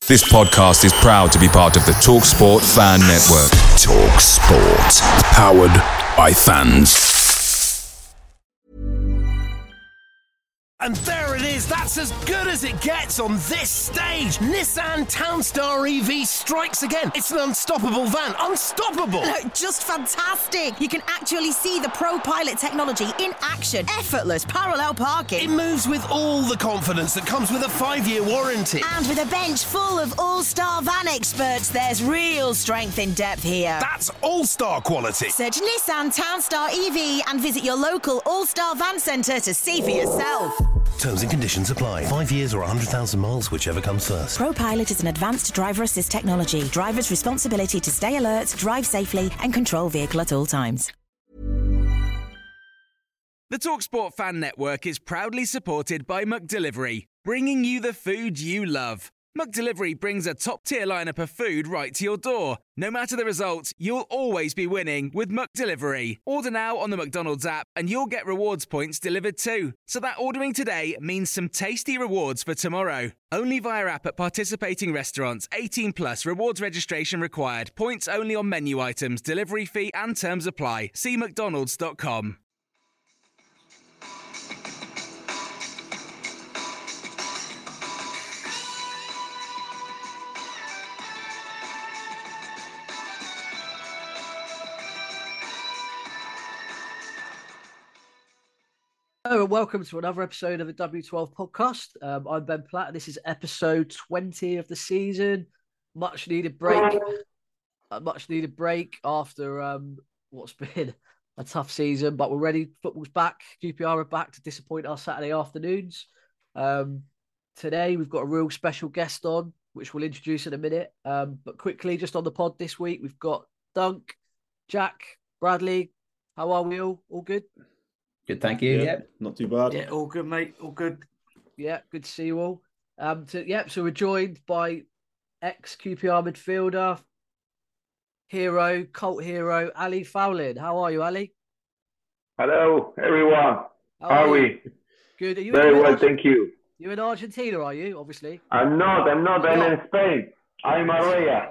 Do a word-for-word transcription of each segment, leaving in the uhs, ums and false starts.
This podcast is proud to be part of the TalkSport Fan Network. TalkSport. Powered by fans. And there it is, that's as good as it gets on this stage. Nissan Townstar E V strikes again. It's an unstoppable van, unstoppable. Look, just fantastic. You can actually see the ProPilot technology in action. Effortless parallel parking. It moves with all the confidence that comes with a five-year warranty. And with a bench full of all-star van experts, there's real strength in depth here. That's all-star quality. Search Nissan Townstar E V and visit your local all-star van centre to see for yourself. Terms and conditions apply. Five years or one hundred thousand miles, whichever comes first. ProPilot is an advanced driver assist technology. Driver's responsibility to stay alert, drive safely and control vehicle at all times. The TalkSport Fan Network is proudly supported by McDelivery, bringing you the food you love. McDelivery brings a top-tier lineup of food right to your door. No matter the result, you'll always be winning with McDelivery. Order now on the McDonald's app and you'll get rewards points delivered too. So that ordering today means some tasty rewards for tomorrow. Only via app at participating restaurants. eighteen plus, rewards registration required. Points only on menu items, delivery fee and terms apply. See mcdonalds dot com. Hello and welcome to another episode of the W twelve podcast. Um, I'm Ben Platt. This is episode twenty of the season. Much needed break. A much needed break after um, what's been a tough season, but we're ready. Football's back. Q P R are back to disappoint our Saturday afternoons. Um, today we've got a real special guest on, which we'll introduce in a minute. Um, but quickly, just on the pod this week, we've got Dunk, Jack, Bradley. How are we all? All good? Good, thank you. Yeah, Yep. Not too bad. Yeah, all good, mate. All good. Yeah, good to see you all. Um, to, yep, so we're joined by ex-Q P R midfielder, hero, cult hero, Ali Fowlin. How are you, Ali? Hello, everyone. How, How are are we? Good. Are you Very in well, Arge- thank you. You're in Argentina, are you? Obviously. I'm not. I'm not. I'm You're in Spain. I'm Araya.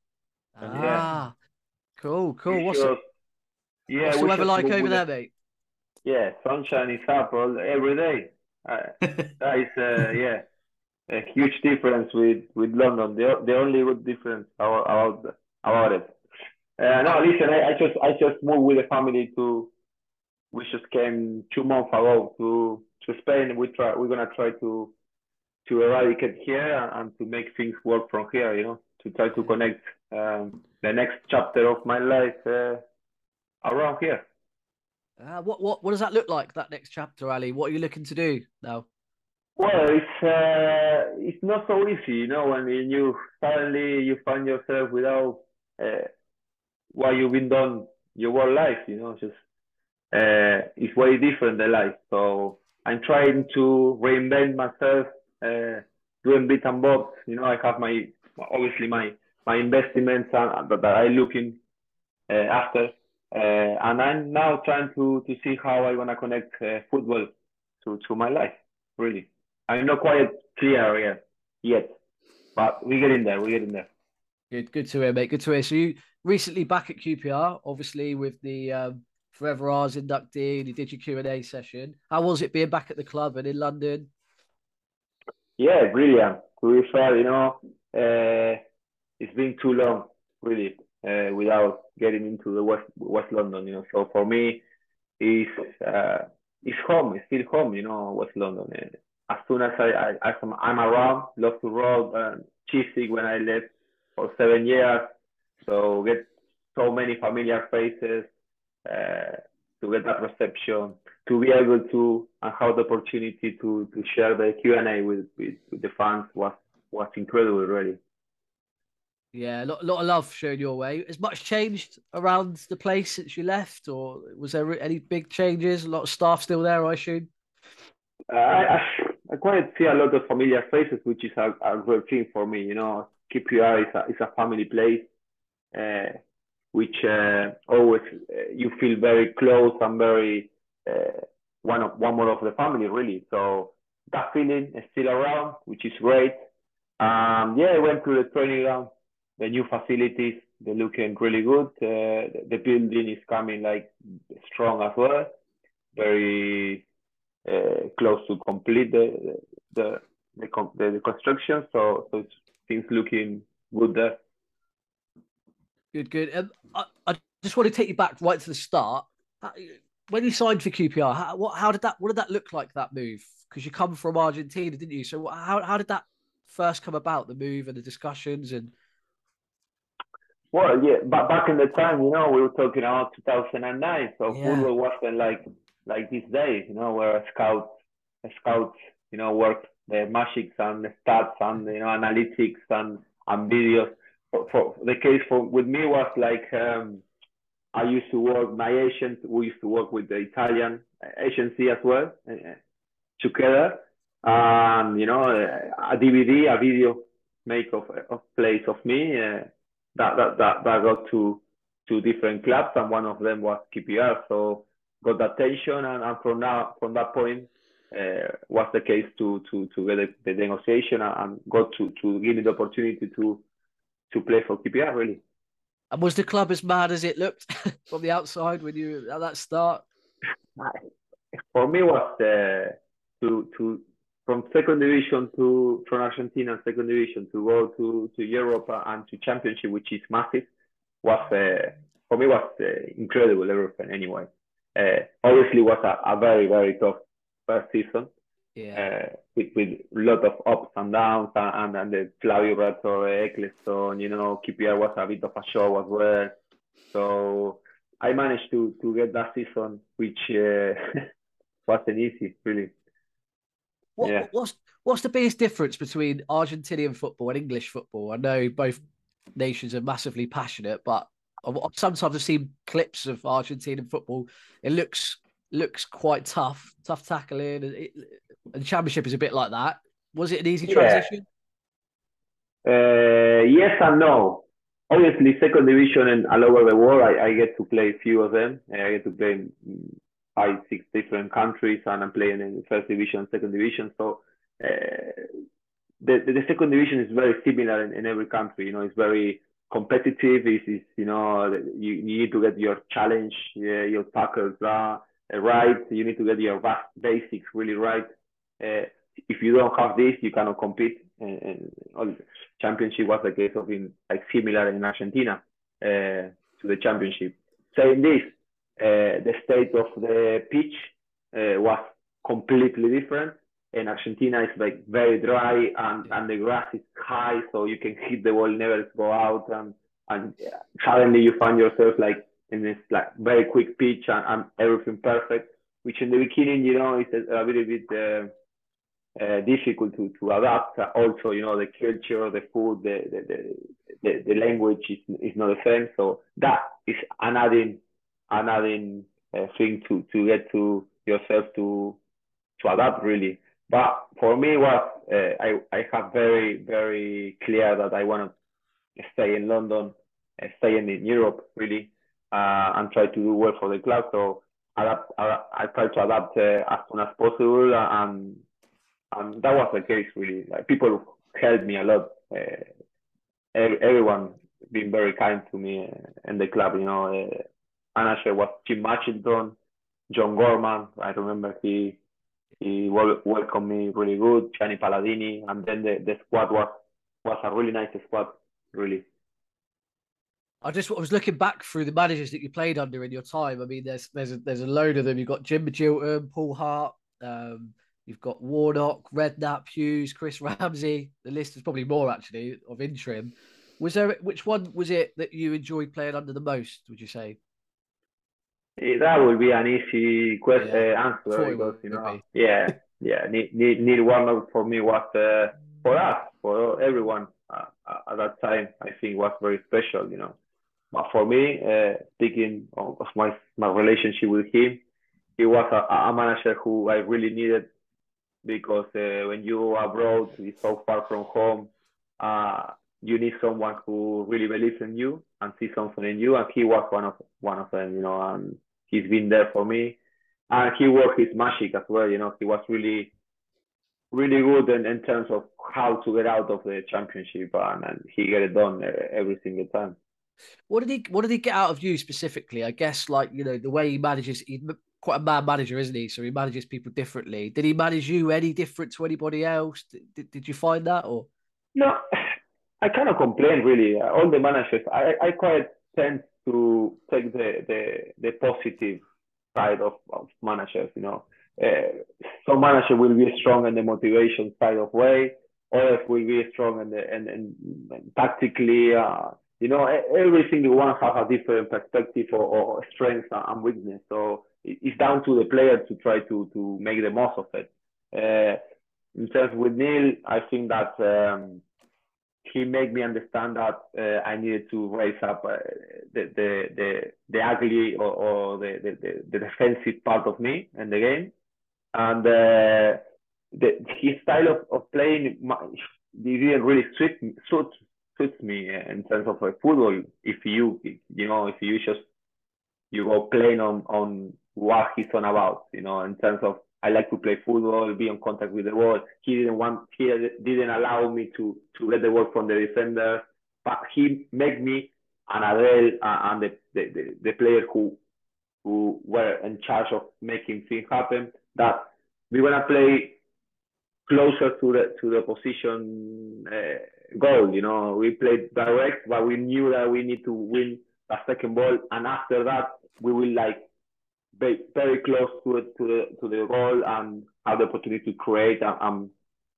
Ah, cool, cool. We What's, should- it, yeah, what's the we weather should like move over with there, the- mate? Yeah, sunshine is up all, every day. Uh, that is, uh, yeah, a huge difference with, with London. The, the only good difference about about, about it. Uh, no, listen, I, I just I just moved with the family to. We just came two months ago to to Spain. We try. We're gonna try to to eradicate here and to make things work from here. You know, to try to connect um, the next chapter of my life uh, around here. Uh, what what what does that look like? That next chapter, Ali. What are you looking to do now? Well, it's uh, it's not so easy, you know, when you suddenly you find yourself without uh, what you've been done your whole life, you know, just uh, it's way different the life. So I'm trying to reinvent myself, uh, doing bits and bobs. You know, I have my obviously my my investments and that I looking uh, after. Uh, and I'm now trying to, to see how I'm gonna connect uh, football to, to my life. Really, I'm not quite clear yet, yet, but we get in there. We get in there. Good, good to hear, mate. Good to hear. So you recently back at Q P R, obviously with the um, Forever Ours inductee, and you did your Q and A session. How was it being back at the club and in London? Yeah, brilliant. To be fair, you know, uh, it's been too long, really, uh, without getting into the West West London. You know, so for me, it's uh, it's home. It's still home. You know, West London. Uh, as soon as I, I I'm, I'm around, love to roll. Uh, Chiswick when I left for seven years, so get so many familiar faces. Uh, to get that reception, to be able to and have the opportunity to to share the Q and A with, with, with the fans was was incredible, really. Yeah, a lot, lot of love shown your way. Has much changed around the place since you left, or was there any big changes? A lot of staff still there, I assume. Uh, I, I I quite see a lot of familiar faces, which is a, a great thing for me. You know, Q P R is a is a family place, uh, which uh, always uh, you feel very close and very uh, one of one more of the family, really. So that feeling is still around, which is great. Um, yeah, I went to the training ground, the new facilities, they're looking really good. Uh, the, the building is coming like strong as well, very uh, close to complete the the the, the, the construction. So so it's, things looking good there. Good, good. Um, I, I just want to take you back right to the start. How- When you signed for Q P R, how, what, how did that? What did that look like? That move, because you come from Argentina, didn't you? So how how did that first come about? The move and the discussions and Well, yeah, but back in the time, you know, we were talking about two thousand nine, so yeah, football wasn't like like these days, you know, where a scout, a scouts, you know, work the magics and the stats and you know analytics and and videos. For, for the case for with me was like um, I used to work. My agent, we used to work with the Italian agency as well uh, together, and you know, a D V D, a video make of of plays of me. Uh, that that that that got to to different clubs, and one of them was Q P R. So got the attention, and, and from now from that point uh, was the case to to to get the, the negotiation and got to to give me the opportunity to to play for Q P R really. and was the club as mad as it looked from the outside when you at that start? For me was uh, to to from second division to from Argentina second division to go to to Europe and to championship, which is massive, was uh, for me was uh, incredible everything. Anyway, uh, obviously was a, a very very tough first season Yeah, uh, with with a lot of ups and downs and and, and the Flavio Briatore, Eccleston, you know, Q P R was a bit of a show as well. So I managed to to get that season, which uh, wasn't easy, really. what Yeah. what- what's what's the biggest difference between Argentinian football and English football? I know both nations are massively passionate, but I've- sometimes I've seen clips of Argentinian football. It looks looks quite tough, tough tackling, and, it, and the championship is a bit like that. Was it an easy Yeah. transition? Uh, yes and no. Obviously, second division and all over the world, I, I get to play a few of them. Uh, I get to play in five, six different countries, and I'm playing in the first division, second division. So uh, the, the the second division is very similar in, in every country. You know, it's very competitive. It's, it's you know you, you need to get your challenge, yeah, your tackles uh, right. You need to get your basics really right. Uh, if you don't have this, you cannot compete. And, and all championship was the case of in like similar in Argentina uh, to the championship. Saying this, uh, the state of the pitch uh, was completely different. And Argentina is like very dry, and, and the grass is high, so you can hit the ball, never go out, and and suddenly you find yourself like in this like very quick pitch and, and everything perfect. Which in the beginning, you know, is a, a little bit uh, uh, difficult to, to adapt. Also, you know, the culture, the food, the the, the, the language is, is not the same. So that is an adding, an adding uh, thing to, to get to yourself to to adapt really. But for me, was uh, I I have very very clear that I want to stay in London, uh, stay in, in Europe really, uh, and try to do well for the club. So adapt, uh, I try to adapt uh, as soon as possible, and and that was the case really. Like people helped me a lot. Uh, everyone been very kind to me uh, in the club. You know, uh, manager was Jim Matchington, John Gorman. I remember he he wel- welcomed me really good. Gianni Palladini, and then the, the squad was was a really nice squad, really. I just I was looking back through the managers that you played under in your time. I mean, there's there's a, there's a load of them. You've got Jim Magilton, Paul Hart. Um, you've got Warnock, Redknapp, Hughes, Chris Ramsey. The list is probably more actually of interim. Was there which one was it that you enjoyed playing under the most? Would you say? Eh, That would be an easy question Yeah, uh, thought answer it because would, you would know, be. yeah, yeah. Neil, Neil, Neil Warnock for me was uh, for us, for everyone uh, uh, at that time. I think was very special, you know. But for me, uh, speaking of of my my relationship with him, he was a, a manager who I really needed because uh, when you are abroad, it's so far from home. Uh, you need someone who really believes in you and sees something in you, and he was one of one of them, you know. And he's been there for me, and he worked his magic as well. You know, he was really really good in, in terms of how to get out of the championship, and, and he get it done every single time. What did he What did he get out of you specifically? I guess, like, you know, the way he manages. He's quite a man manager, isn't he? So he manages people differently. Did he manage you any different to anybody else? Did Did you find that, or no? I cannot complain really. All the managers, I I quite tend to take the the the positive side of, of managers. You know, uh, some manager will be strong in the motivation side of way. Others will be strong in the and and, and tactically. Uh, You know, every single one has a different perspective or, or strength and weakness. So it's down to the player to try to to make the most of it. Uh, in terms with Neil, I think that um, he made me understand that uh, I needed to raise up uh, the, the the the ugly or, or the, the the defensive part of me in the game, and uh, the, his style of, of playing he didn't really suit suit. suits me in terms of like football. If you you know if you just you go playing on on what he's on about, you know, in terms of I like to play football, be in contact with the ball. He didn't want he didn't allow me to to get the ball from the defender, but he made me and Adel uh, and the, the the the players who who were in charge of making things happen that we wanna play closer to the to the position uh, goal. You know, we played direct, but we knew that we need to win a second ball, and after that we will like be very close to it, to the to the goal and have the opportunity to create and, and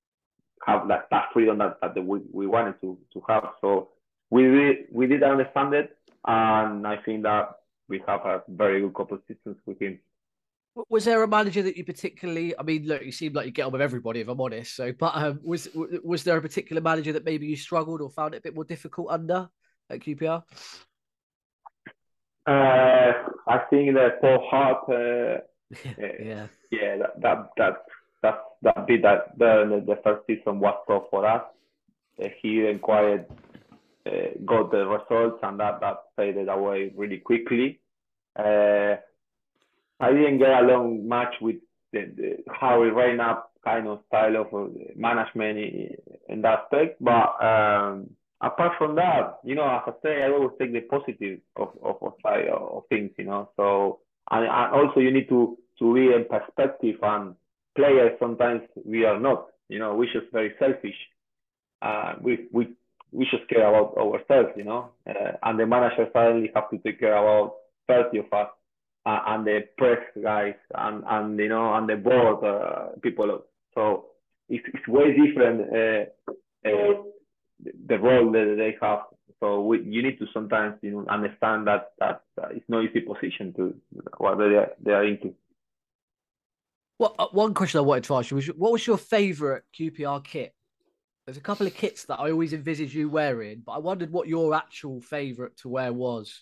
have that, that freedom that, that we, we wanted to to have. So we did we did understand it, and I think that we have a very good couple of seasons with him. Was there a manager that you particularly? I mean, look, you seem like you get on with everybody, if I'm honest. So, but um, was was there a particular manager that maybe you struggled or found it a bit more difficult under at Q P R? Uh, I think that Paul Hart. Uh, yeah, yeah, that that that that that bit that the, the first season was tough for us. Uh, he inquired, uh, got the results, and that that faded away really quickly. Uh, I didn't get along much with the, the, how we ran up kind of style of management in, in that aspect. But um, apart from that, you know, as I say, I always take the positive of, of, of side of things, you know. So, and, and also you need to, to be in perspective, and players sometimes we are not, you know, we're just very selfish. Uh, we, we, we just care about ourselves, you know, uh, and the manager suddenly have to take care about thirty of us. Uh, and the press guys and, and you know and the board uh, people, so it's, it's way different uh, uh, the role that they have. So we, you need to sometimes you know understand that that uh, it's no easy position to what they are, they are into. Well, uh, one question I wanted to ask you was, what was your favourite Q P R kit? There's a couple of kits that I always envisage you wearing, but I wondered what your actual favourite to wear was.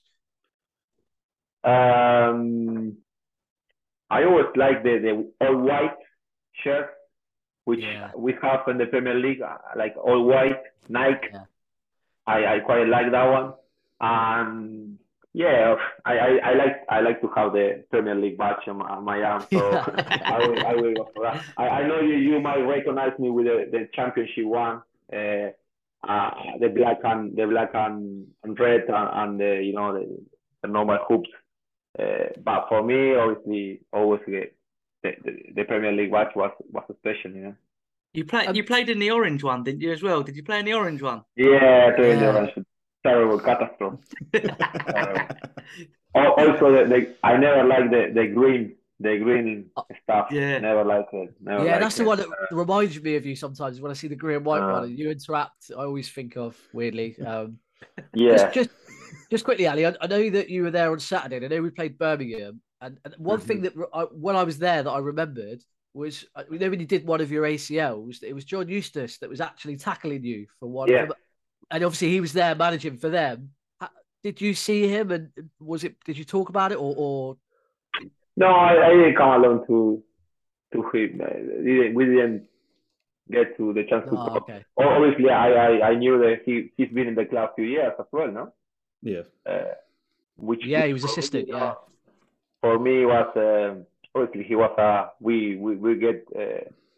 Um, I always like the, the all white shirt, which yeah. we have in the Premier League, like all white Nike. Yeah. I, I quite like that one, and yeah, I, I, I like I like to have the Premier League badge on my, on my arm, so I will I will go for that. I, I know you, you might recognize me with the, the Championship one, uh, uh, the black and the black and, and red and, and the you know the, the normal hoops. Uh, but for me, obviously, always the, the, the Premier League watch was, was special, you know. You played you played in the orange one, didn't you, as well? Did you play in the orange one? Yeah, I played in the orange. Terrible catastrophe. uh, also, the, the, I never liked the, the green, the green stuff. Yeah. Never liked it. Never yeah, liked that's it. the one that reminds me of you sometimes when I see the green and white uh, one and you interact. I always think of weirdly. Um, yeah. Just, just, just quickly, Ali. I, I know that you were there on Saturday. I know we played Birmingham, and, and one mm-hmm. thing that I, when I was there that I remembered was, you know, when you did one of your A C Ls, it was John Eustace that was actually tackling you for one yeah. of them, and obviously he was there managing for them. Did you see him, and was it? Did you talk about it, or? or... No, I, I didn't come along to to him. We didn't get to the chance to oh, talk. Okay. Obviously, I, I I knew that he he's been in the club a few years as well, no? Yeah. Uh, which yeah, he was assistant. Me, yeah. For me, was uh, obviously he was a uh, we we we get uh,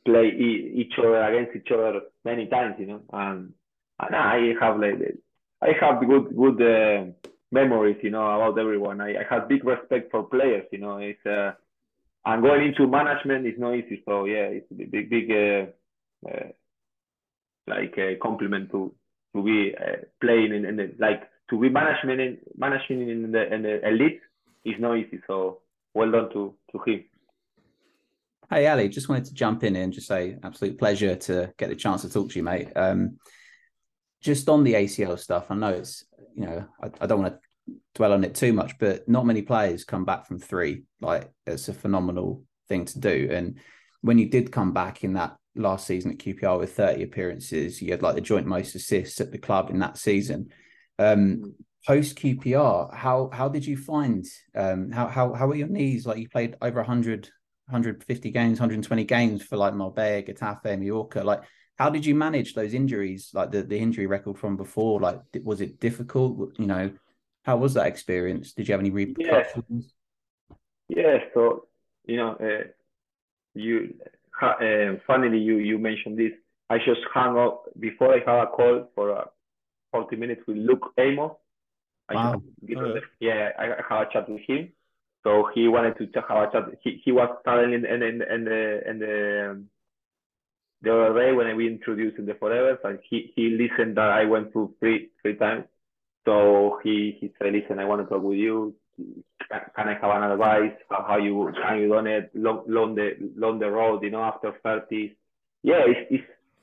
play e- each other against each other many times, you know. And, and I have like I have good good uh, memories, you know, about everyone. I, I have big respect for players, you know. It's uh, and going into management is not easy. So yeah, it's a big big uh, uh, like a compliment to to be uh, playing in, in the like to be management in managing in the in the elite is not easy. So well done to to him. Hey, Ali, just wanted to jump in and just say absolute pleasure to get the chance to talk to you, mate. Um, just on the A C L stuff, I know it's, you know, I, I don't want to dwell on it too much, but not many players come back from three. Like, it's a phenomenal thing to do. And when you did come back in that last season at Q P R with thirty appearances, you had like the joint most assists at the club in that season. Um, post Q P R, how how did you find, um, how, how, how were your knees? Like, you played over one hundred one hundred fifty games, one hundred twenty games for like Marbella, Getafe, Mallorca. Like, how did you manage those injuries? Like the, the injury record from before, like, was it difficult? You know, how was that experience? Did you have any repercussions? Yeah. yeah so, you know, uh, you, uh, funnily, you, you mentioned this. I just hung up before I had a call for uh, forty minutes with Luke Amos. I wow. Just, oh, yeah, I, I had a chat with him. So he wanted to have a chat. He he was telling in in in, in the in the um, the other day when we introduced in the Forever, and he he listened that I went through three three times. So he he said, listen, I want to talk with you. Can, can I have an advice? How, how you how you done it? Long long the long the road, you know, after thirty. Yeah, it's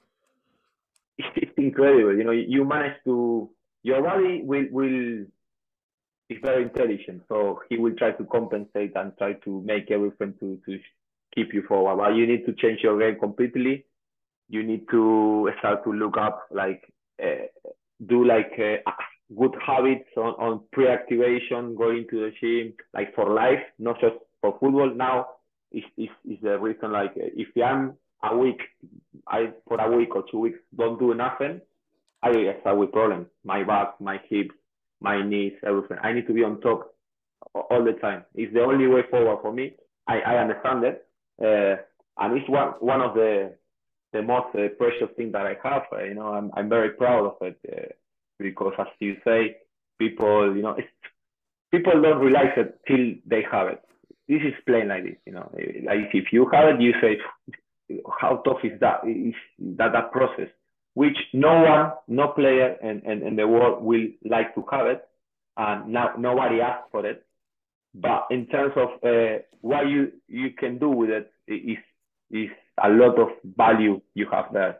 it's it's incredible. You know, you manage to your body will will. He's very intelligent, so he will try to compensate and try to make everything to, to keep you forward. But you need to change your game completely. You need to start to look up, like, uh, do like uh, good habits on, on pre-activation, going to the gym, like for life, not just for football. Now is is is the reason, like, if I'm a week, I for a week or two weeks don't do nothing, I start with problems. My back, my hips, my knees, everything. I need to be on top all the time. It's the only way forward for me. I, I understand it. Uh, and it's one, one of the the most uh, precious things that I have. Uh, you know, I'm, I'm very proud of it uh, because, as you say, people, you know, it's, people don't realize it till they have it. This is plain like this, you know. Like if you have it, you say, how tough is that? Is that that process? Which no one, no player in, in, in the world will like to have it, and now nobody asks for it. But in terms of uh, what you, you can do with it, is is a lot of value you have there.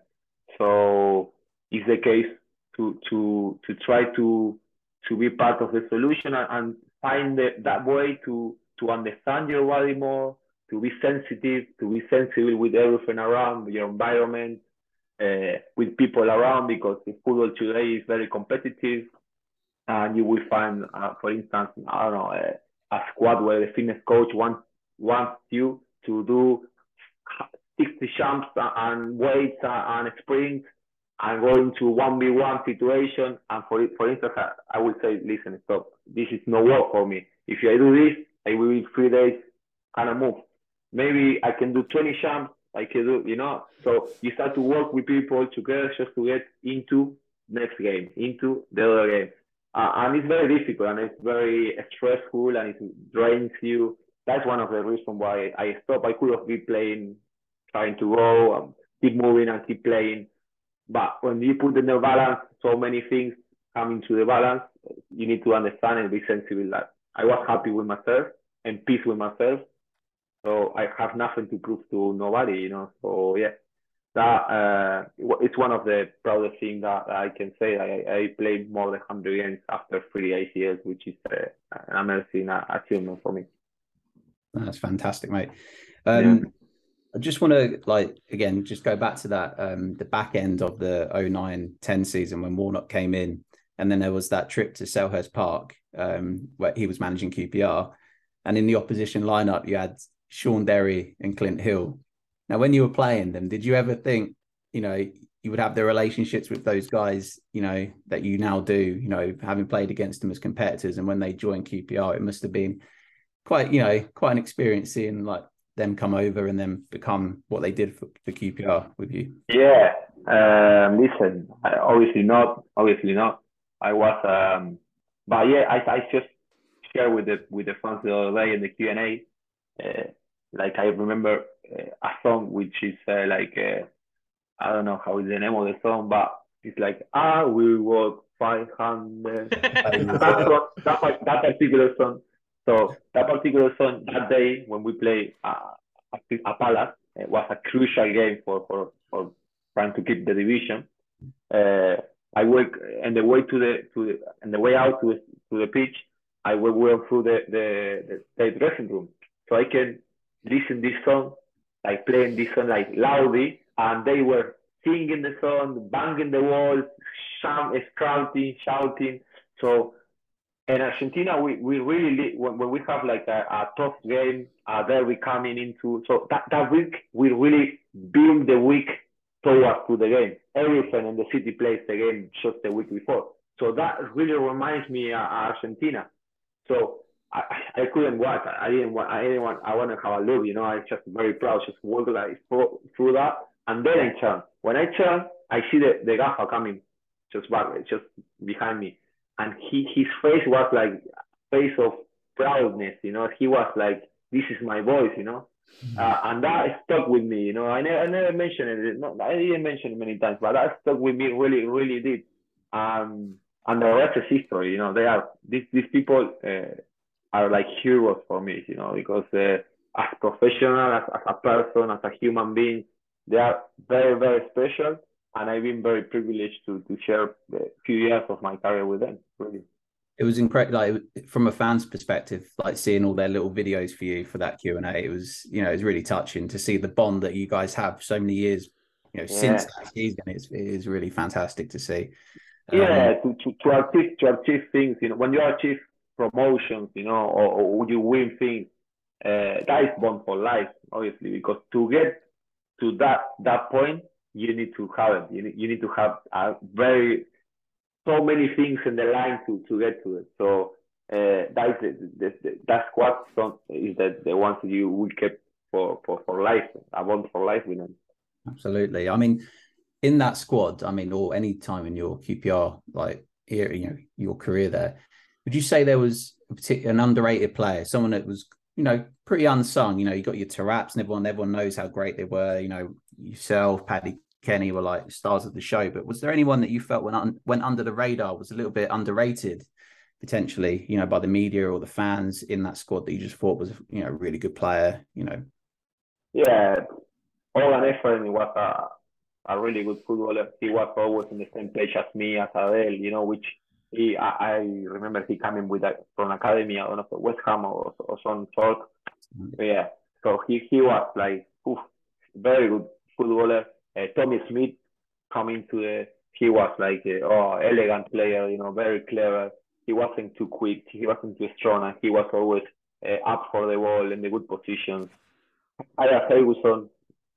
So it's the case to to to try to to be part of the solution and, and find the, that way to to understand your body more, to be sensitive, to be sensible with everything around your environment. Uh, with people around, because the football today is very competitive, and you will find, uh, for instance, I don't know, a, a squad where the fitness coach wants wants you to do sixty jumps and weights and sprints and go into one v one situation. And for for instance, I, I would say, listen, stop. This is no work for me. If I do this, I will in three days kind of move. Maybe I can do twenty jumps. I can do, you know, so you start to work with people together just to get into next game, into the other game. Uh, and it's very difficult and it's very stressful and it drains you. That's one of the reasons why I stopped. I could have been playing, trying to go, um, keep moving and keep playing. But when you put in the balance, so many things come into the balance, you need to understand and be sensible that I was happy with myself and peace with myself. So I have nothing to prove to nobody, you know. So yeah, that uh, it's one of the proudest things that I can say. I, I played more than one hundred games after three A C Ls, which is uh, an amazing achievement for me. That's fantastic, mate. Um, yeah. I just want to, like, again, just go back to that, um, the back end of the oh nine ten season when Warnock came in, and then there was that trip to Selhurst Park um, where he was managing Q P R, and in the opposition lineup you had Sean Derry and Clint Hill. Now, when you were playing them, did you ever think, you know, you would have the relationships with those guys, you know, that you now do, you know, having played against them as competitors, and when they joined Q P R, it must have been quite, you know, quite an experience seeing like them come over and then become what they did for, for Q P R with you? Yeah, um, listen, I, obviously not, obviously not. I was, um, but yeah, I, I just share with the with the fans the other day in the Q and A. Uh, like I remember uh, a song which is uh, like uh, I don't know how is the name of the song, but it's like I will walk five hundred. that, song, that that particular song. So that particular song that day when we play uh, a Palace, it was a crucial game for for for trying to keep the division. Uh, I work and the way to the to the and the way out to the, to the pitch. I will walk through the the, the the dressing room, so I can listen this song, like playing this song like loudly, and they were singing the song, banging the walls, shout, shouting, shouting. So in Argentina, we, we really, when, when we have like a, a tough game, uh, there we coming into, so that, that week, we really build the week towards to the game. Everything in the city plays the game just the week before. So that really reminds me of uh, Argentina. So I, I couldn't watch. I didn't want. I didn't want. I want to have a look. You know, I just very proud. Just walk like through that, and then I turn. When I turn, I see the the gaffer coming, just back, just behind me, and he his face was like face of proudness. You know, he was like, "This is my voice." You know, mm-hmm. uh, and that stuck with me. You know, I never I never mentioned it. Not, I didn't mention it many times, but that stuck with me. Really, really did. Um, and the rest is history. You know, they are these these people. Uh, are like heroes for me, you know, because uh, as professional, as, as a person, as a human being, they are very, very special. And I've been very privileged to to share a few years of my career with them, really. It was incredible, like from a fan's perspective, like seeing all their little videos for you for that Q and A. It was, you know, it was really touching to see the bond that you guys have so many years, you know, yeah. since that season. It's, it is really fantastic to see. Yeah, um, to, to, to achieve to achieve things, you know, when you achieve promotions, you know, or, or you win things, uh, that is bond for life, obviously, because to get to that that point, you need to have it. You need, you need to have a very so many things in the line to, to get to it. So uh, that is the, the, the, that squad is that the ones that you will keep for, for, for life, a bond for life with them. Absolutely. I mean, in that squad, I mean, or any time in your Q P R, like here, you know, your career there, would you say there was a particular, an underrated player, someone that was, you know, pretty unsung? You know, you got your Taraps and everyone, everyone knows how great they were. You know, yourself, Paddy Kenny were like stars of the show. But was there anyone that you felt went, un- went under the radar, was a little bit underrated, potentially, you know, by the media or the fans in that squad that you just thought was, you know, a really good player, you know? Yeah, Oran Efren was a, a really good footballer. He was always on the same page as me, as Adel, you know, which he, I, I remember he coming with a, from academy, I don't know, West Ham or, or some sort. Mm-hmm. Yeah, so he, he was like, oof, very good footballer. Uh, Tommy Smith coming to the, he was like, a, oh, elegant player, you know, very clever. He wasn't too quick, he wasn't too strong, and he was always uh, up for the ball in the good positions. Aya Ferguson,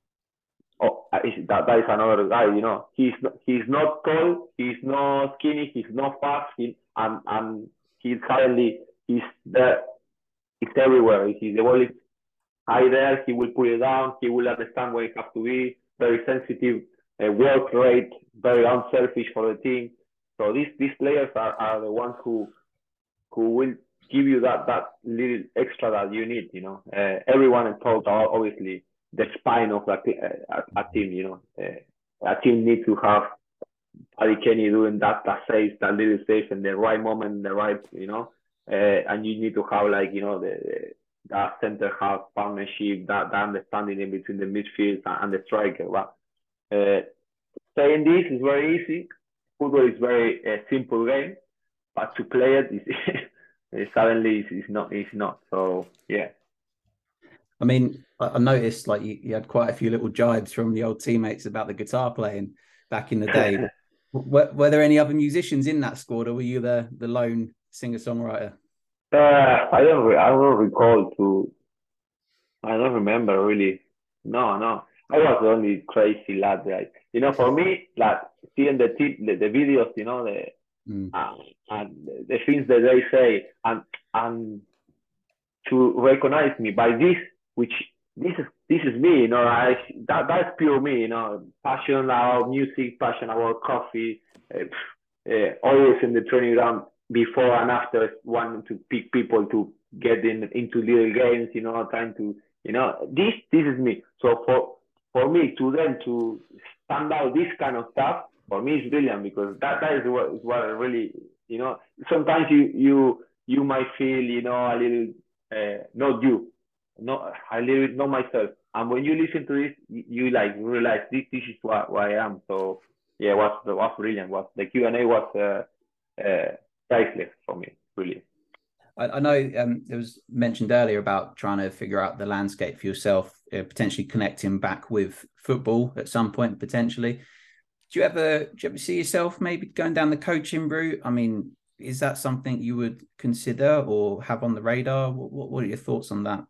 oh, that, that is another guy, you know. He's not, he's not tall, he's not skinny, he's not fast, he, and, and he's currently, he's there, he's everywhere. He's the ball is high there, he will put it down, he will understand where it has to be, very sensitive, uh, work rate, very unselfish for the team. So these these players are, are the ones who who will give you that that little extra that you need, you know. Uh, everyone is told, obviously, the spine of that uh, a, a team, you know. Uh, a team needs to have Paddy Kenny doing that that saves, that little saves in the right moment, the right, you know. Uh, and you need to have like, you know, the, the that center half partnership, that, that understanding in between the midfield and the striker. But uh, saying this is very easy. Football is very uh, simple game, but to play it is suddenly is not. It's not. So yeah. I mean, I noticed like you, you had quite a few little jibes from the old teammates about the guitar playing back in the day. were, were there any other musicians in that squad, or were you the the lone singer songwriter? Uh, I don't. Re- I don't recall to. I don't remember really. No, no. I was the only crazy lad, right? You know, for me, like seeing the t- the, the videos, you know, the mm. uh, and the things that they say, and and to recognize me by this, which this is this is me, you know. I that that's pure me, you know. Passion about music, passion about coffee. Uh, uh, always in the training ground, before and after, wanting to pick people to get in into little games, you know, trying to, you know, this this is me. So for for me to then to stand out this kind of stuff, for me it's brilliant, because that that is what is what I really, you know. Sometimes you you you might feel, you know, a little uh, not you. No, I live not myself. And when you listen to this, you, you like realize this this is what, what I am. So yeah, was was brilliant. Was the Q and A was uh, uh, priceless for me, really. I, I know um, it was mentioned earlier about trying to figure out the landscape for yourself, uh, potentially connecting back with football at some point, potentially. Do you ever do you ever see yourself maybe going down the coaching route? I mean, is that something you would consider or have on the radar? What, what are your thoughts on that?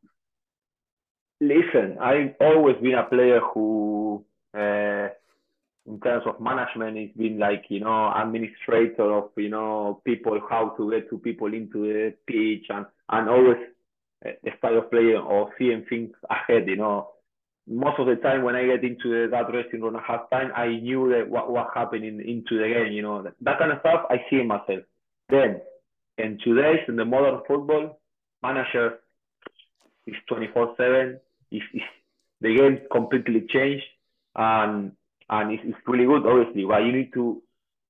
Listen, I've always been a player who, uh, in terms of management, it's been like, you know, administrator of, you know, people, how to get to people into the pitch, and, and always the style of playing or seeing things ahead, you know. Most of the time when I get into that dressing room at halftime, I knew that what what happened in, into the game, you know. That, that kind of stuff, I see in myself. Then, in today's, in the modern football, manager is twenty-four seven. Is, is the game completely changed, and and it's, it's really good, obviously. But you need to,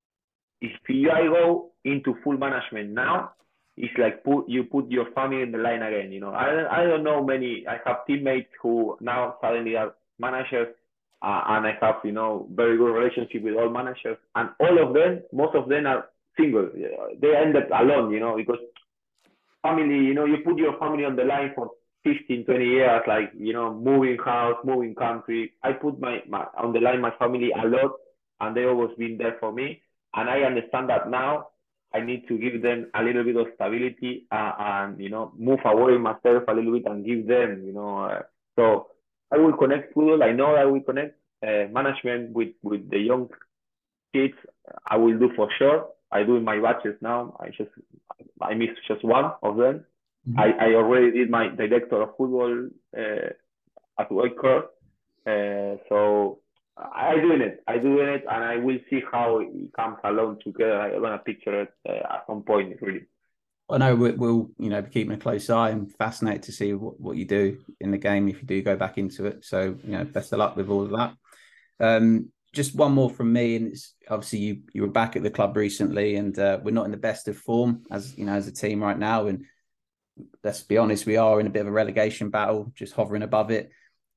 if you I go into full management now, it's like put you put your family in the line again. You know, I I don't know many. I have teammates who now suddenly are managers, uh, and I have, you know, very good relationship with all managers, and all of them, most of them are single. They end up alone, you know, because family, you know, you put your family on the line for fifteen, twenty years, like, you know, moving house, moving country. I put my, my on the line my family a lot, and they always been there for me. And I understand that now I need to give them a little bit of stability, uh, and, you know, move away myself a little bit and give them, you know. Uh, so I will connect football. I know I will connect uh, management with, with the young kids. I will do for sure. I do in my batches now. I just I missed just one of them. Mm-hmm. I, I already did my director of football uh, at Wake uh, so I doing it. I doing it, and I will see how it comes along together. I'm gonna picture it uh, at some point, really. I know we'll, we'll, you know, be keeping a close eye. I'm fascinated to see what, what you do in the game if you do go back into it. So, you know, best of luck with all of that. Um, just one more from me, and it's obviously you you were back at the club recently, and uh, we're not in the best of form as you know as a team right now. And let's be honest, we are in a bit of a relegation battle, just hovering above it.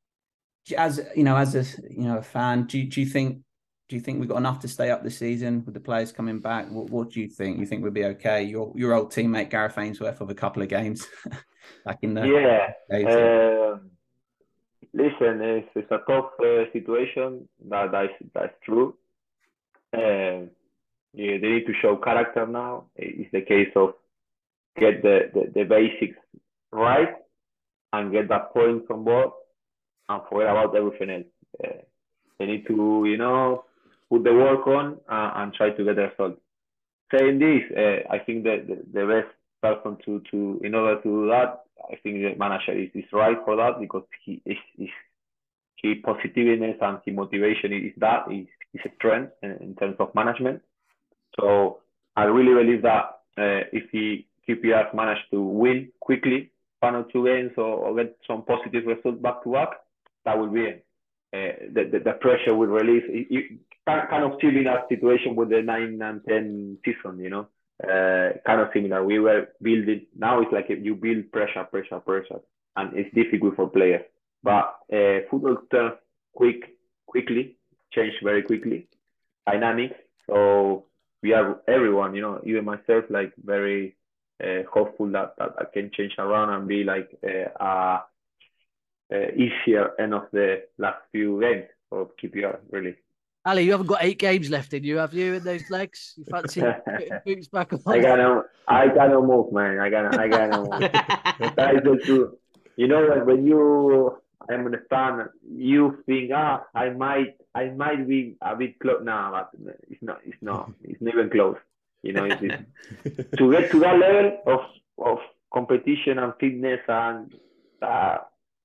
As you know, as a you know a fan, do do you think do you think we've got enough to stay up this season with the players coming back? What what do you think? You think we'll be okay? Your your old teammate Gareth Ainsworth of a couple of games back in the yeah. Uh, listen, it's, it's a tough uh, situation. That that's that's true. Uh, yeah, they need to show character now. It's the case of get the, the, the basics right and get that point on board and forget about everything else. Uh, they need to, you know, put the work on uh, and try to get the result. Saying this, uh, I think that the, the best person to, to, in order to do that, I think the manager is, is right for that, because he is, is his positiveness and his motivation is that, is, is a strength in, in terms of management. So I really believe that uh, if he Q P R managed to win quickly, one or two games, or, or get some positive results back to back, that will be it. Uh, the, the, the pressure will release. You, you kind of similar situation with the nine and ten season, you know, uh, kind of similar. We were building. Now it's like you build pressure, pressure, pressure, and it's difficult for players. But uh, football turns quick, quickly, change very quickly, dynamic. So we are everyone, you know, even myself, like very uh, hopeful that, that I can change around and be like uh, uh, uh, easier end of the last few games for Q P R, really. Ali, you haven't got eight games left in you, have you, in those legs? You fancy putting boots back on? I gotta, I gotta move, man. I gotta, I gotta move. That is the truth. You know, when, when you, I'm on the stand, you think, ah, I might, I might be a bit close now, but it's not, it's not, it's not even close. You know, it's, it's, to get to that level of of competition and fitness, and uh,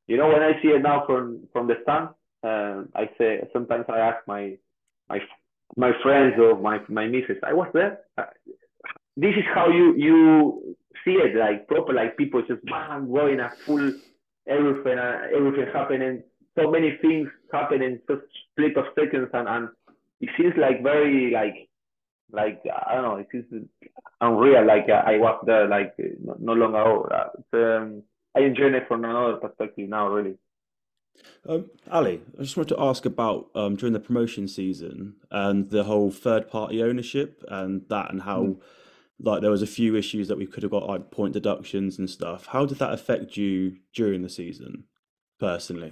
you know, when I see it now from from the stand, um, I say sometimes I ask my my my friends or my my missus, I was there. Uh, this is how you you see it, like proper, like people just man going at full, everything, uh, everything happening, so many things happen in just split of seconds, and and it seems like very like like I don't know, it seems unreal. Like uh, I was there like no, no long ago. Uh, it's, um, I enjoy it from another perspective now, really. Um, Ali, I just wanted to ask about um, during the promotion season and the whole third-party ownership and that, and how mm. like there was a few issues that we could have got, like point deductions and stuff. How did that affect you during the season, personally?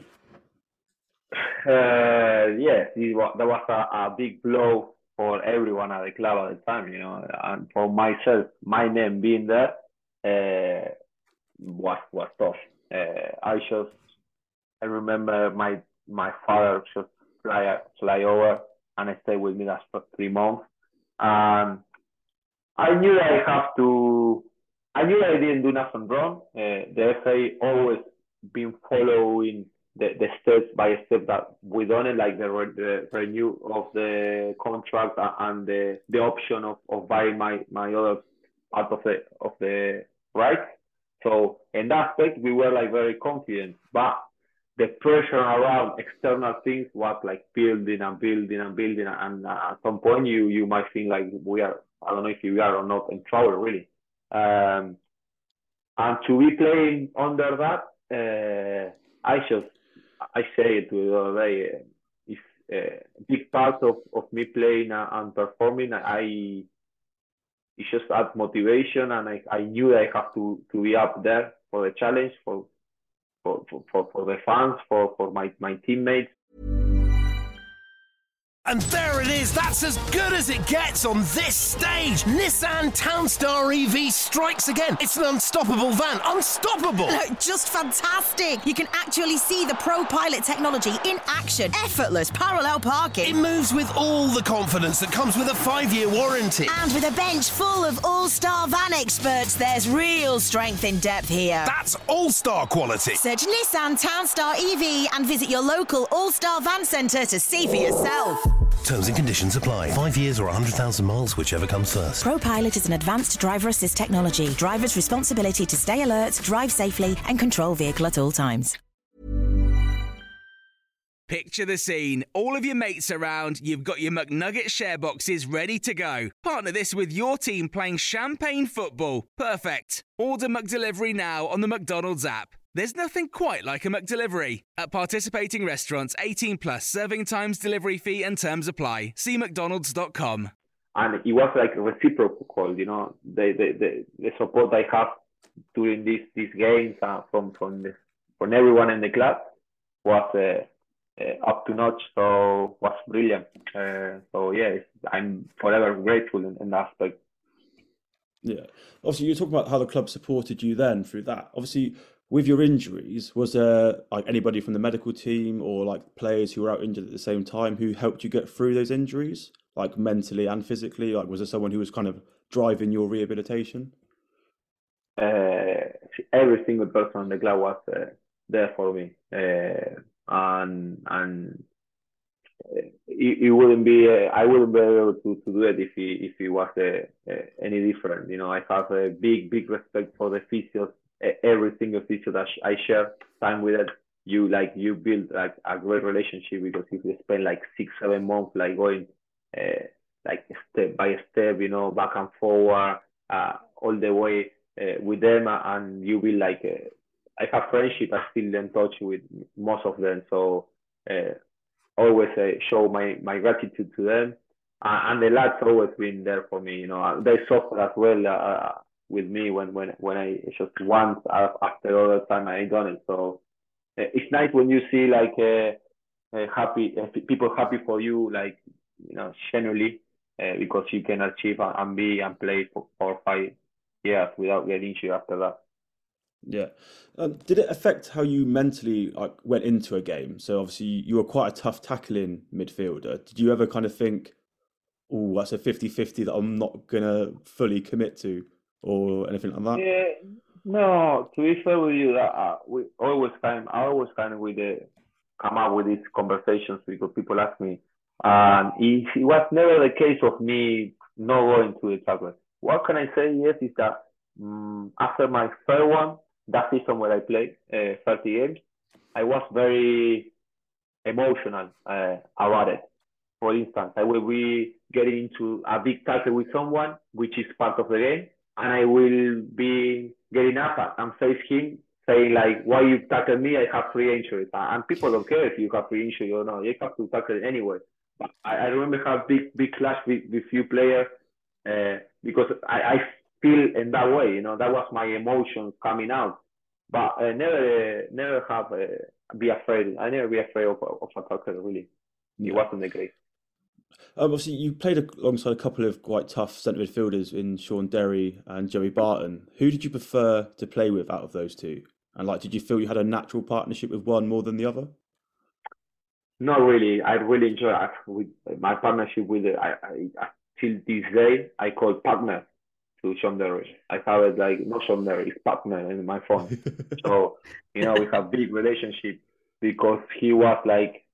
Uh, yes, it was, that was a, a big blow for everyone at the club at the time, you know, and for myself, my name being there uh, was was tough. Uh, I just I remember my my father just fly fly over and stay with me just for three months. Um, I knew I have to. I knew I didn't do nothing wrong. Uh, the F A always been following the, the steps by step that we done it, like the, the renew of the contract and the the option of, of buying my my other part of the of the right. So in that aspect, we were like very confident, but the pressure around external things was like building and building and building, and uh, at some point you you might think like we are, I don't know if we are or not in trouble really. Um, and to be playing under that, uh, I just I say it the other day, uh, it's a big part of, of me playing and performing. I it just adds motivation, and I, I knew that I have to, to be up there for the challenge, for for, for, for the fans, for, for my, my teammates. And there it is, that's as good as it gets on this stage. Nissan Townstar E V strikes again. It's an unstoppable van, unstoppable. Look, just fantastic. You can actually see the ProPilot technology in action. Effortless parallel parking. It moves with all the confidence that comes with a five-year warranty. And with a bench full of all-star van experts, there's real strength in depth here. That's all-star quality. Search Nissan Townstar E V and visit your local all-star van centre to see for yourself. Terms and conditions apply. Five years or one hundred thousand miles, whichever comes first. ProPilot is an advanced driver assist technology. Driver's responsibility to stay alert, drive safely, and control vehicle at all times. Picture the scene. All of your mates around, you've got your McNugget share boxes ready to go. Partner this with your team playing champagne football. Perfect. Order McDelivery now on the McDonald's app. There's nothing quite like a McDelivery. At participating restaurants, eighteen plus, serving times, delivery fee and terms apply. See mcdonalds dot com. And it was like a reciprocal, you know, the the, the, the support I have during these these games uh, from from the, from everyone in the club was uh, uh, up to notch. So was brilliant. Uh, so yeah, I'm forever grateful in, in that aspect. Yeah, obviously you talk about how the club supported you then through that. Obviously, with your injuries, was there like anybody from the medical team or like players who were out injured at the same time who helped you get through those injuries, like mentally and physically? Like, was there someone who was kind of driving your rehabilitation? Uh, every single person on the club was uh, there for me, uh, and and it, it wouldn't be uh, I wouldn't be able to, to do it if it if it was uh, uh, any different. You know, I have a big big respect for the physios. Every single physio that I share time with it, you like you build like a great relationship, because if you spend like six seven months like going uh, like step by step, you know, back and forward uh, all the way uh, with them, and you will like uh, I have friendship. I still in touch with most of them, so uh, always uh, show my my gratitude to them, uh, and the lads always been there for me. You know, they suffer as well. Uh, with me when, when, when I just once after the other time I done it. So uh, it's nice when you see like uh, uh, happy uh, people happy for you, like, you know, genuinely, uh, because you can achieve and be and play for four or five years without getting injured after that. Yeah. Um, did it affect how you mentally like went into a game? So obviously you were quite a tough tackling midfielder. Did you ever kind of think, oh, that's a fifty-fifty that I'm not going to fully commit to? Or anything like that? Yeah, No, to be fair with you, that uh, we always kind, I always kind of with the come up with these conversations because people ask me, and it, it was never the case of me not going to the tackle. What can I say? Yes, is that um, after my third one, that season where I played uh, thirty games, I was very emotional uh, about it. For instance, I will be getting into a big tackle with someone, which is part of the game, and I will be getting up and face him, saying like, "Why you tackle me? I have three injuries." And people don't care if you have three injuries or not. You have to tackle it anyway. But I, I remember have big big clash with, with few players uh, because I, I feel in that way. You know, that was my emotions coming out. But uh, never uh, never have uh, be afraid. I never be afraid of of a tackle. Really, it Yeah. wasn't the case. Um, obviously, you played alongside a couple of quite tough centre midfielders in Sean Derry and Joey Barton. Who did you prefer to play with out of those two? And like, did you feel you had a natural partnership with one more than the other? Not really. I really enjoy it with my partnership with it. I, I, I till this day I call partner to Sean Derry. I have it like not Sean Derry, it's partner in my phone. So you know we have big relationship because he was like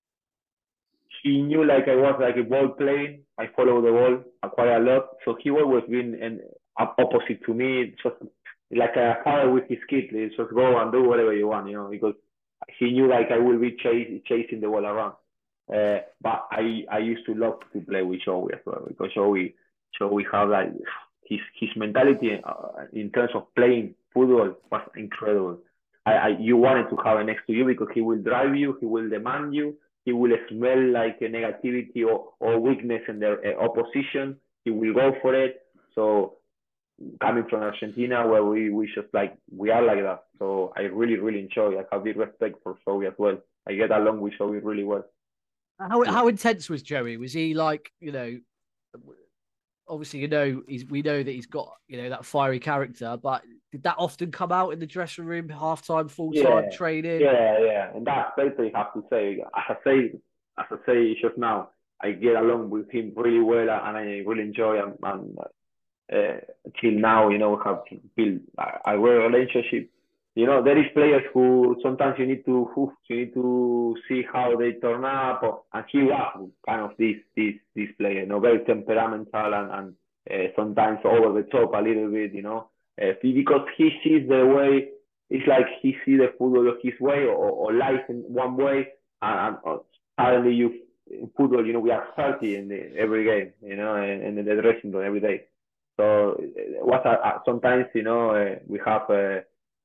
he knew like I was like a ball playing. I follow the ball quite a lot. So he always been an opposite to me, just like a father with his kid. It's just go and do whatever you want, you know, because he knew like I will be chase, chasing the ball around. Uh, but I I used to love to play with Joey as well because Joey Joey have like his his mentality uh, in terms of playing football was incredible. I, I you wanted to have it next to you because he will drive you, he will demand you, he will smell like a negativity or, or weakness in their uh, opposition. He will go for it. So coming from Argentina, where we, we just like we are like that. So I really really enjoy. I have big respect for Joey as well. I get along with Joey really well. How how intense was Joey? Was he like, you know, obviously, you know, he's we know that he's got, you know, that fiery character, but did that often come out in the dressing room, halftime, full time Yeah, training? yeah, yeah. And that's basically have to say. As I say, as I say just now, I get along with him really well, and I really enjoy him. And uh, till now, you know, have built a, a great relationship. You know, there is players who sometimes you need to who, you need to see how they turn up, or, and he was kind of this this this player, you know, very temperamental and and uh, sometimes over the top a little bit, you know, uh, because he sees the way. It's like he sees the football his way or, or life in one way, and, and suddenly you in football, you know, we are thirty in the, every game, you know, and, and in the dressing room every day. So what uh, sometimes you know uh, we have. Uh,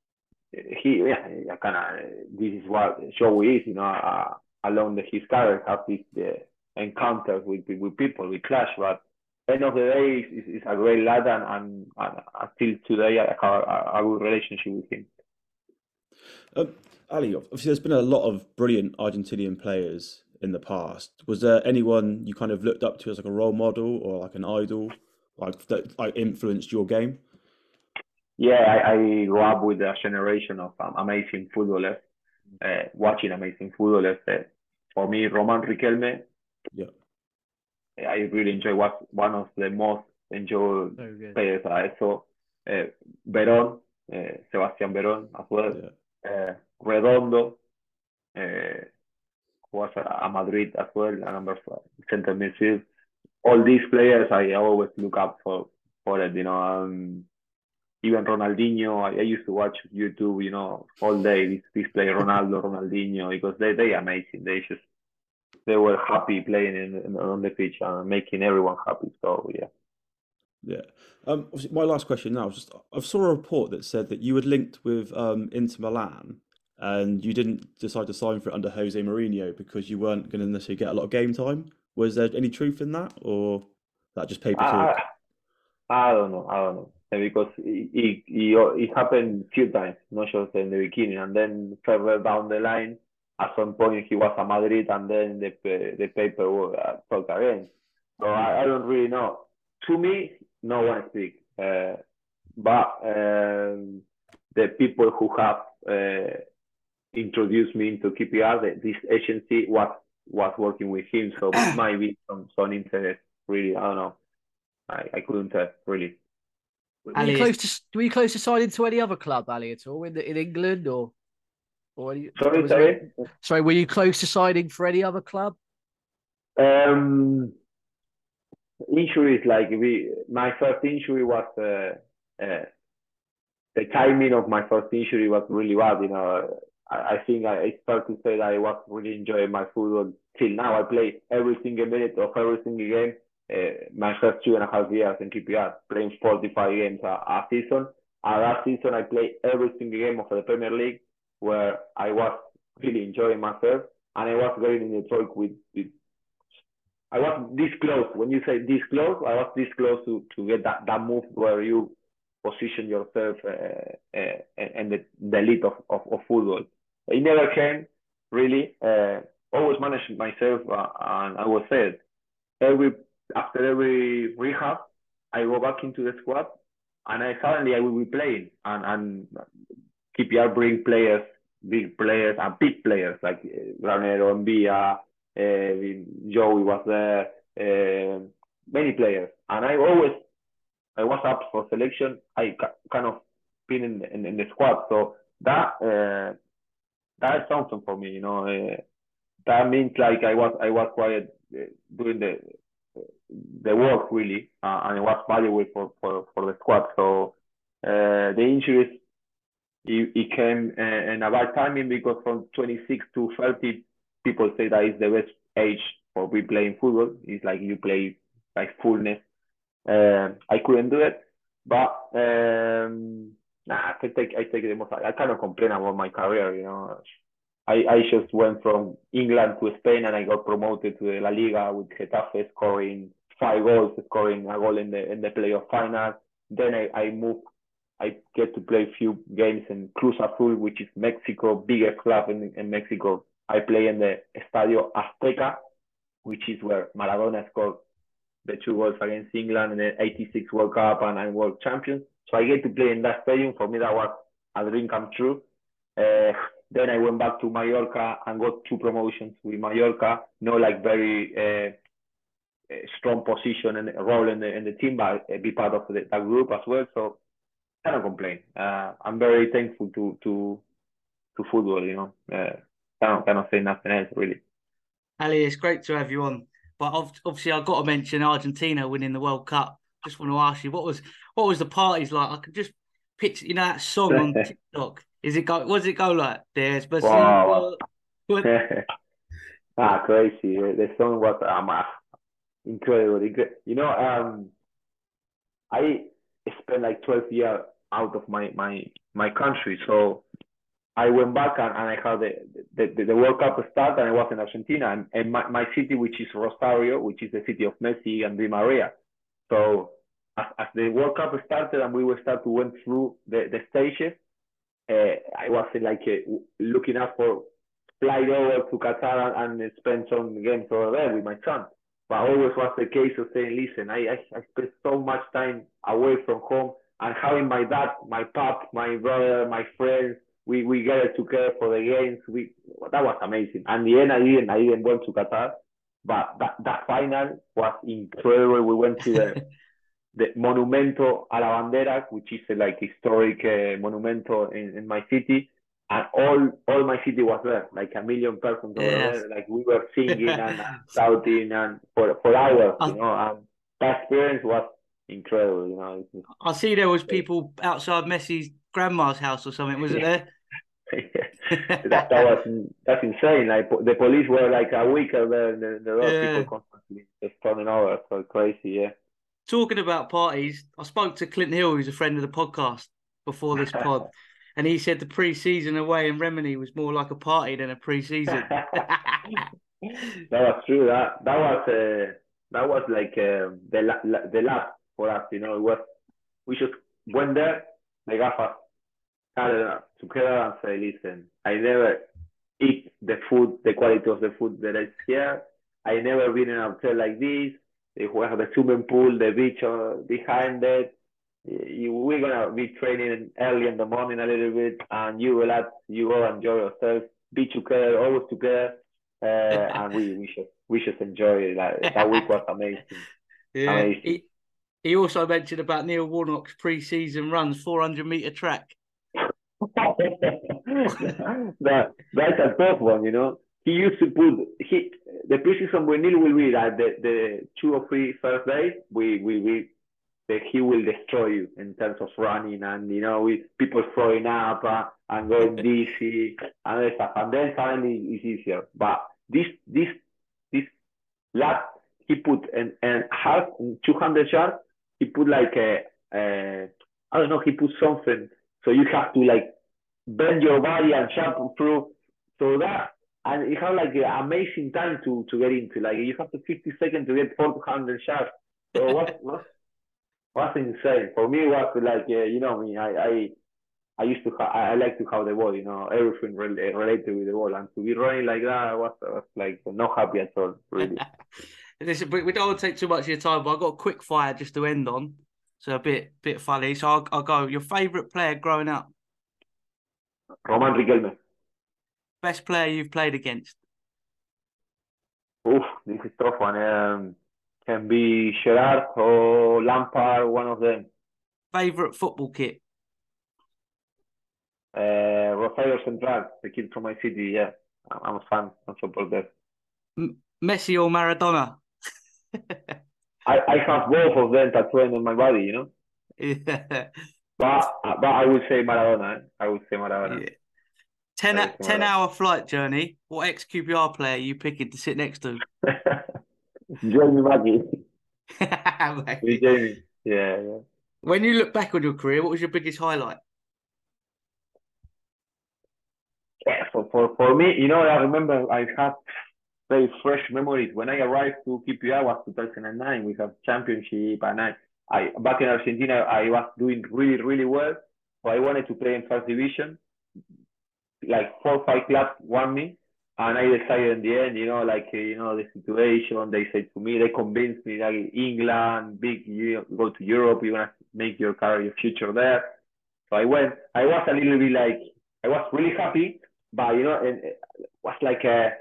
he yeah, kind of this is what Joey is, you know, uh, along the, his career have these uh, encounters with with people, with clash, but end of the day, is is a great lad, and, and, and until today, I have a, a good relationship with him. Um, Ali, obviously, there's been a lot of brilliant Argentinian players in the past. Was there anyone you kind of looked up to as like a role model or like an idol, like that like influenced your game? Yeah, I, I grew up with a generation of um, amazing footballers, uh, watching amazing footballers. Uh, for me, Roman Riquelme, Yeah. I really enjoy. Was one of the most enjoyed Very good. players I saw. Uh, Verón, uh, Sebastián Verón as well. Yeah. Uh, Redondo, uh, who was a, a Madrid as well, a number of center midfield. All these players I always look up for for it, you know. Um, even Ronaldinho, I, I used to watch YouTube, you know, all day. This this play Ronaldo, Ronaldinho, because they they amazing. They just they were happy playing in, in on the pitch and making everyone happy. So yeah. Yeah. Um, obviously, my last question now is just I saw a report that said that you had linked with um, Inter Milan and you didn't decide to sign for it under Jose Mourinho because you weren't going to necessarily get a lot of game time. Was there any truth in that, or that just paper talk? I, I don't know. I don't know. Because it, it, it happened a few times, not just in the beginning, and then further down the line, at some point he was at Madrid, and then the the paper uh, talked again. So I, I don't really know. To me, no one speaks, uh, but um, the people who have uh, introduced me into Q P R, the, this agency was was working with him, so it might be some some interest. Really, I don't know. I, I couldn't tell really. Were Ali you is- close to were you close to signing to any other club, Ali, at all in the, in England or or any, Sorry, was there sorry. any- sorry, were you close to signing for any other club? Um, injuries like we, my first injury was uh, uh, the timing of my first injury was really bad. You know, I, I think I, it's fair to say that I was really enjoying my football till now. I play every single minute of every single game. Uh, my first two and a half years in Q P R, playing forty-five games a, a season. And last season, I played every single game of the Premier League, where I was really enjoying myself, and I was getting in the talk with, with I was this close. When you say this close, I was this close to, to get that, that move where you position yourself uh, uh, and the, the elite of, of, of football. It never came, really. Uh, always managed myself, uh, and I was said, every after every rehab, I go back into the squad, and I suddenly I will be playing, and, and Q P R bring players, big players, and big players like Granero, Mbia, uh, Joey was there, uh, many players, and I always I was up for selection. I kind of been in, in, in the squad, so that uh, that is something for me, you know. Uh, that means like I was I was quite uh, doing the the work really, uh, and it was valuable for, for, for the squad. So uh, the injuries it, it came uh, in a bad timing because from twenty-six to thirty, people say that is the best age for we playing football. It's like you play like fullness. Uh, I couldn't do it, but um, nah, I take I take the most. I cannot complain about my career, you know. I, I just went from England to Spain and I got promoted to the La Liga with Getafe, scoring five goals, scoring a goal in the in the playoff final. Then I, I moved, I get to play a few games in Cruz Azul, which is Mexico, biggest club in, in Mexico. I play in the Estadio Azteca, which is where Maradona scored the two goals against England in the eighty-six World Cup and I'm world champion. So I get to play in that stadium. For me, that was a dream come true. Uh, then I went back to Mallorca and got two promotions with Mallorca. No, like very uh, strong position and role in the in the team, but be part of the, that group as well. So I don't complain. Uh, I'm very thankful to to to football. You know, uh, cannot cannot say nothing else really. Ali, it's great to have you on. But obviously, I've got to mention Argentina winning the World Cup. Just want to ask you, what was what was the parties like? I could just picture, you know, that song on TikTok. Is it go? What does it go like? Despacito. Wow. ah, crazy! The song was um, incredible. You know, um, I spent like twelve years out of my my my country, so I went back and, and I had the, the the World Cup start, and I was in Argentina, and, and my, my city, which is Rosario, which is the city of Messi and Di Maria. So as, as the World Cup started and we were start to went through the, the stages, uh, I was like uh, looking up for flight over to Qatar and, and spend some games over there with my son. But always was the case of saying, listen, I, I, I spent so much time away from home, and having my dad, my pop, my brother, my friends, we we gathered together for the games. We that was amazing. And in the end, I didn't I didn't went to Qatar, but that, that final was incredible. We went to the the Monumento a la Bandera, which is a, like historic uh, monumento in, in my city, and all all my city was there, like a million persons over Yes. there. Like we were singing and, and shouting and for for hours, I, you know. And that experience was incredible, you know. I see there was people outside Messi's grandma's house or something, was it there? that, that was that's insane. Like the police were like a week there, there, there were Yeah. people constantly just turning over. So crazy, yeah. Talking about parties, I spoke to Clint Hill, who's a friend of the podcast, before this pod, and he said the pre-season away in Remini was more like a party than a pre-season. That was true. That that was uh, that was like uh, the la- the last for us. You know, it was we just went there. They gave us together and say, listen, I never eat the food, the quality of the food that is here. I never been in a hotel like this. We have the swimming pool, the beach uh, behind it. You, we're gonna be training early in the morning a little bit, and you relax, you go enjoy yourself, be together, always together, uh, and we we should we should enjoy it. Like, that week was amazing. Yeah, amazing. he, He also mentioned about Neil Warnock's pre-season runs, four hundred meter track. that that's a tough one, you know. He used to put he the preseason with Neil will be that the, the two or three first days we we we that he will destroy you in terms of running and you know with people throwing up uh, and going dizzy and other stuff, and then suddenly it's easier. But this this this last he put and and half two hundred yards he put like a, a I don't know he put something so you have to like bend your body and jump through. So that, and you have like an amazing time to, to get into. Like you have to fifty seconds to get four hundred shots. So what what was insane for me was like uh, you know me I I I used to ha- I like to have the ball, you know, everything re- related with the ball, and to be running like that I was, I was like not happy at all really. Listen, we don't want to take too much of your time, but I've got a quick fire just to end on. So a bit bit funny. So I'll, I'll go. Your favourite player growing up? Roman Riquelme. Best player you've played against? Oof, this is tough one. Um, can be Gerrard or Lampard, one of them. Favourite football kit? Uh, Rosario Central, the kid from my city. Yeah, I'm a fan. I'm supporter. M- Messi or Maradona? I, I have both of them tattooed on my body, you know. Yeah. But but I would say Maradona. Eh? I would say Maradona. Yeah. Ten, a, ten hour flight journey. What ex-Q P R player are you picking to sit next to? Jamie Mackie. Jamie. Yeah, yeah. When you look back on your career, what was your biggest highlight? Yeah, for, for, for me, you know, I remember I have very fresh memories. When I arrived to Q P R was two thousand nine. We have championship, and I, I back in Argentina, I was doing really, really well. So I wanted to play in first division. Like four or five clubs want me, and I decided in the end, you know, like uh, you know the situation. They said to me, they convinced me like England, big, you go to Europe, you wanna make your career, your future there. So I went. I was a little bit like I was really happy, but you know, it, it was like a.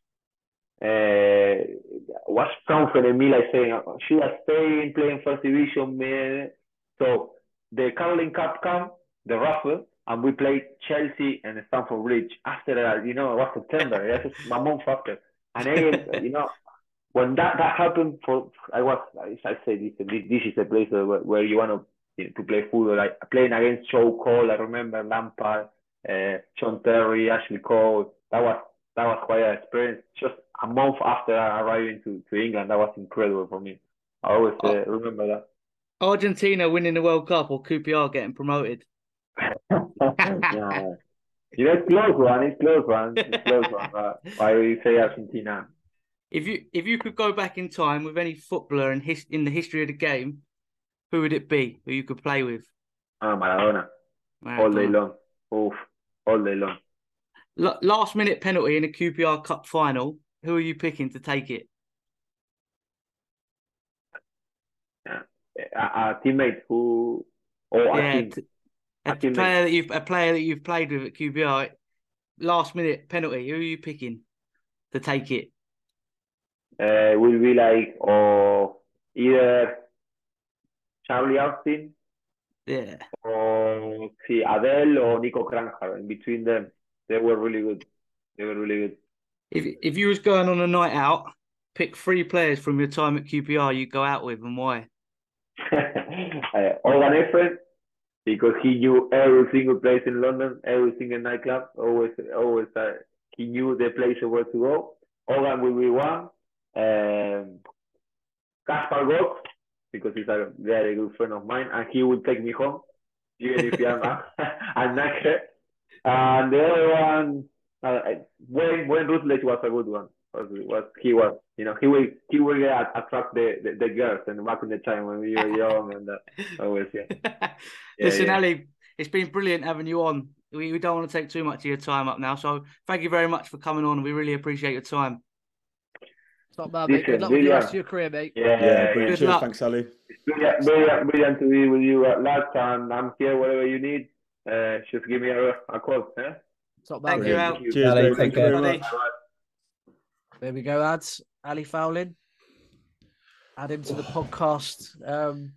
Uh, was something in me like saying, should I stay and play in first division, man? So the Carling Cup come, the raffle, and we played Chelsea and Stamford Bridge. After that, you know, it was September. That's just a month after. And then, you know, when that, that happened, for I was, I said, this, this is the place where, where you want to, you know, to play football. Like playing against Joe Cole, I remember Lampard, uh, John Terry, Ashley Cole. That was that was quite an experience. Just a month after arriving to, to England, that was incredible for me. I always uh, oh. remember that. Argentina winning the World Cup or Q P R getting promoted? Yeah. You know, it's close one. It's close one. It's close one. But I will say Argentina. If you if you could go back in time with any footballer in his in the history of the game, who would it be? Who you could play with? Oh, Maradona. Maradona. All day long. Oof. All day long. L- last minute penalty in a Q P R Cup final. Who are you picking to take it? Yeah. A, a teammate who, or yeah, a team. T- a, a player that you've a player that you've played with at Q P R. Last minute penalty. Who are you picking to take it? Uh, will be like or either Charlie Austin, yeah, or see Adele or Nico Kranjcar. In between them, they were really good. They were really good. If if you was going on a night out, pick three players from your time at Q P R you'd go out with and why? uh, Organ Efren, because he knew every single place in London, every single nightclub. Always, always, uh, he knew the place where to go. Organ will be one. Um, Kaspar Gok, because he's a very good friend of mine, and he will take me home, even if I'm I'm not here. And the other one, uh, Wayne Wayne Rutledge was a good one. Was, was he was you know he will he will uh, attract the, the, the girls and back in the time when we were young and uh, always yeah. yeah Listen, yeah. Ali, it's been brilliant having you on. We we don't want to take too much of your time up now, so thank you very much for coming on. We really appreciate your time. It's not bad, mate. Good luck with the rest of your career, mate. Yeah, yeah, yeah brilliant. Good Cheers, luck. Thanks, Ali. It's brilliant, brilliant, brilliant to be with you, uh, lads, and I'm here whatever you need. Uh, just give me a, a call. Eh? It's not bad, Thank mate. you, Al. Thank you. Cheers, Ali, mate. take Thank you care. very much. There we go, lads. Ali Fowling. Add him to the podcast. Um,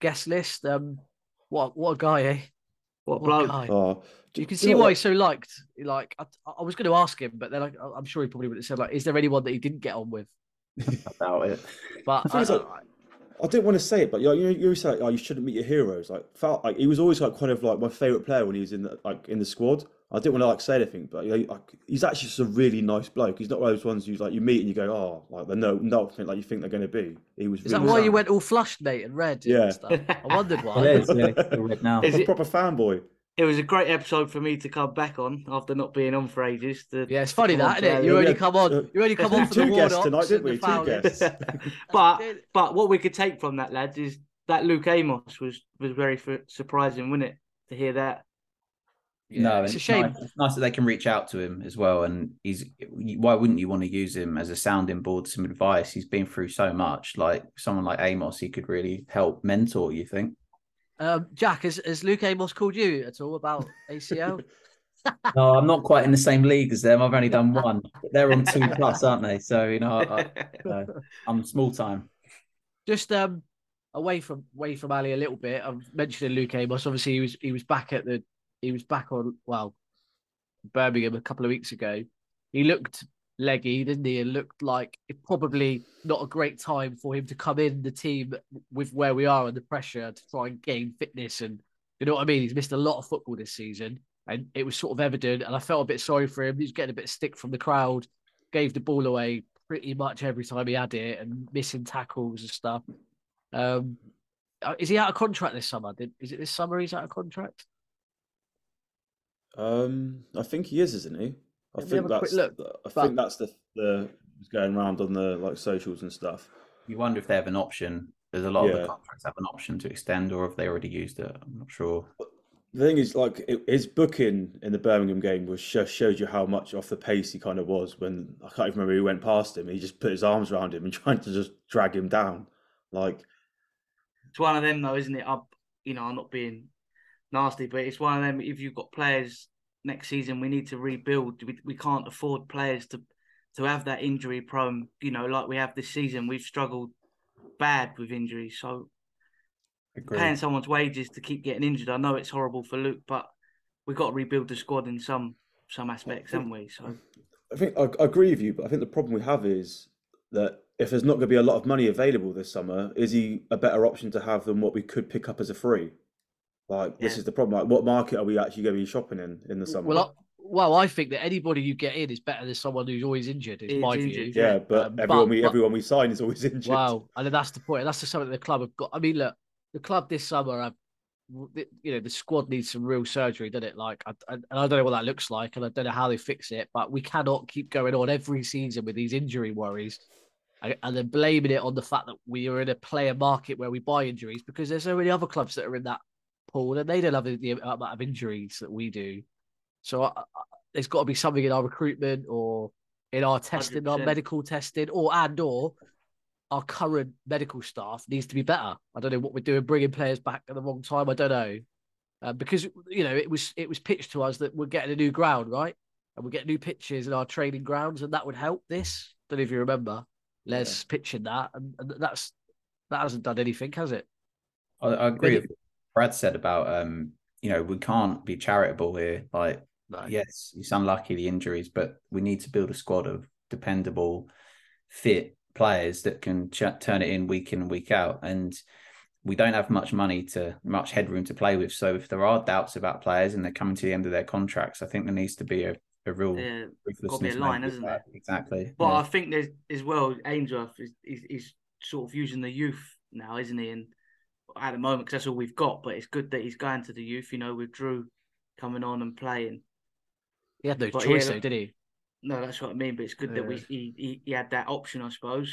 guest list. Um, what what a guy, eh? What, What a bloke? guy. Oh, do- You can do see know why what? he's so liked. Like, I, I was going to ask him, but then I, I'm sure he probably would have said, like, is there anyone that he didn't get on with? About it. But The thing is, I, like, I didn't want to say it, but like, you know, you always say like, oh, you shouldn't meet your heroes. Like, felt like he was always like kind of like my favorite player when he was in the, like in the squad. I didn't want to like say anything, but you know, like, he's actually just a really nice bloke. He's not one of those ones you like you meet and you go, oh, like they're no nothing like you think they're going to be. He was. is really that why you sound. went all flushed, mate, and red Yeah. and stuff? I wondered It why. is, yeah. Still red now. Is I'm a it- proper fanboy. It was a great episode for me to come back on after not being on for ages. To, Yeah, it's funny to come on that, to isn't it? Ali. You Yeah, only we had, come on. uh, You only come on for the two guests Warnocks tonight, didn't and we? the Two Fowlers. guests. but it. but what we could take from that, lads, is that Luke Amos was was very f- surprising, wasn't it, to hear that? Yeah, No, it's a it's shame. Nice. It's nice that they can reach out to him as well. And he's why wouldn't you want to use him as a sounding board, some advice? He's been through so much. Like someone like Amos, he could really help mentor. You think? Um, Jack, has, has Luke Amos called you at all about A C L? No, I'm not quite in the same league as them. I've only done one. But they're on two plus, aren't they? So you know, I, I, uh, I'm small time. Just um, away from away from Ali a little bit. I'm mentioning Luke Amos. Obviously, he was he was back at the he was back on well Birmingham a couple of weeks ago. He looked leggy, didn't he? It looked like it probably not a great time for him to come in the team with where we are and the pressure to try and gain fitness. And you know what I mean? He's missed a lot of football this season, and it was sort of evident. And I felt a bit sorry for him. He was getting a bit of stick from the crowd, gave the ball away pretty much every time he had it, and missing tackles and stuff. Um, is he out of contract this summer? Did, is it this summer he's out of contract? Um, I think he is, isn't he? I Let me think have a quick that's. look, the- I but- think that's the the was going around on the like socials and stuff. You wonder if they have an option. There's a lot of Yeah. the contracts have an option to extend, or if they already used it. I'm not sure. The thing is, like it, his booking in the Birmingham game was just showed you how much off the pace he kind of was. When I can't even remember who went past him, he just put his arms around him and trying to just drag him down. Like It's one of them, though, isn't it? Up, you know, I'm not being nasty, but it's one of them. If you've got players next season, we need to rebuild. We we can't afford players to to have that injury prone. You know, like we have this season, we've struggled bad with injuries. So Agreed. paying someone's wages to keep getting injured, I know it's horrible for Luke, but we've got to rebuild the squad in some some aspects, haven't we? So I think I, I agree with you, but I think the problem we have is that if there's not going to be a lot of money available this summer, is he a better option to have than what we could pick up as a free? Like this Yeah. is the problem. Like what market are we actually going to be shopping in in the summer? Well, I, well, I think that anybody you get in is better than someone who's always injured. Is Is my injured, view. yeah, but Um, everyone but- we but- everyone we sign is always injured. Wow, and that's the point. That's the something the club have got. I mean, look, the club this summer, have, you know, the squad needs some real surgery, doesn't it? Like, I, I, and I don't know what that looks like, and I don't know how they fix it. But we cannot keep going on every season with these injury worries, and, and then blaming it on the fact that we are in a player market where we buy injuries, because there's so many other clubs that are in that pool and they don't have the amount of injuries that we do. So I, I, there's got to be something in our recruitment or in our testing, our one hundred percent. medical testing, or and or our current medical staff needs to be better. I don't know what we're doing, bringing players back at the wrong time. I don't know, uh, because you know it was it was pitched to us that we're getting a new ground, right, and we get new pitches in our training grounds, and that would help this. Don't know if you remember Les pitching that, and, and that's that hasn't done anything, has it? I, I agree Maybe- with what Brad said about um, you know, we can't be charitable here. Like, No. yes, it's unlucky the injuries, but we need to build a squad of dependable, fit players that can ch- turn it in week in and week out. And we don't have much money to much headroom to play with. So if there are doubts about players and they're coming to the end of their contracts, I think there needs to be a, a real Yeah, ruthlessness got to be a line, made with hasn't that. there? Exactly. But yeah. I think there's as well, Ainsworth is, is is sort of using the youth now, isn't he? And at the moment, because that's all we've got. But it's good that he's going to the youth. You know, with Drew coming on and playing. He had no But choice, yeah, though, did he? No, that's what I mean. But it's good that we Yeah. he, he he had that option, I suppose.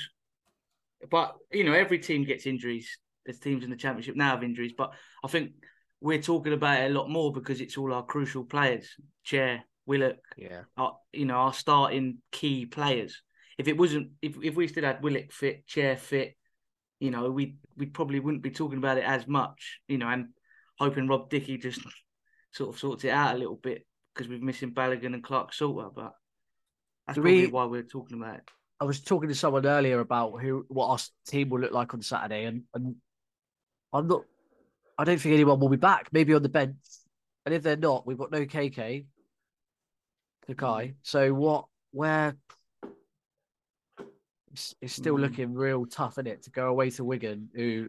But you know, every team gets injuries. There's teams in the Championship now have injuries, but I think we're talking about it a lot more because it's all our crucial players. Chair, Willock, Yeah. our, you know, our starting key players. If it wasn't, if if we still had Willock fit, Chair fit, you know, we we probably wouldn't be talking about it as much, you know, and hoping Rob Dickey just sort of sorts it out a little bit because we're missing Balogun and Clark Salter, but that's Do probably we- why we're talking about it. I was talking to someone earlier about who what our team will look like on Saturday, and, and I'm not I don't think anyone will be back. Maybe on the bench, and if they're not, we've got no K K, Kakai. So what? Where? It's, it's still Mm. looking real tough, isn't it, to go away to Wigan, who.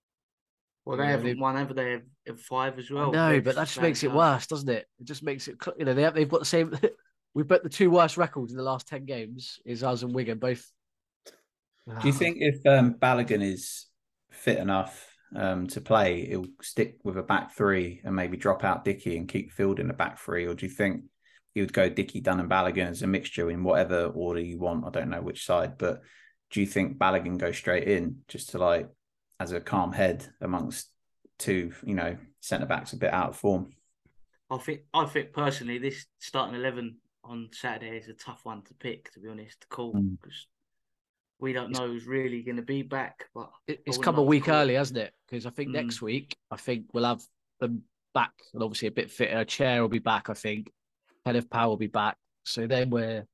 Well, you they know, haven't they've- won, have they? Have five as well. No, They're but that just playing makes it tough. worse, doesn't it? It just makes it. cl- You know, they have, they've got the same. We've bet the two worst records in the last ten games is us and Wigan both. Do you think if um, Balogun is fit enough um, to play, he'll stick with a back three and maybe drop out Dickey and keep Field in the back three? Or do you think he would go Dickey, Dunn and Balogun as a mixture in whatever order you want? I don't know which side, but do you think Balogun goes straight in just to like as a calm head amongst two, you know, centre-backs a bit out of form? I think, I think personally, this starting eleven on Saturday is a tough one to pick, to be honest, to call, Mm. because we don't know who's really going to be back. But It, I it's wouldn't come a like to week call it. early, hasn't it? Because I think Mm. next week, I think we'll have them back and obviously a bit fitter. Chair will be back, I think. Kenneth Powell will be back. So then we're,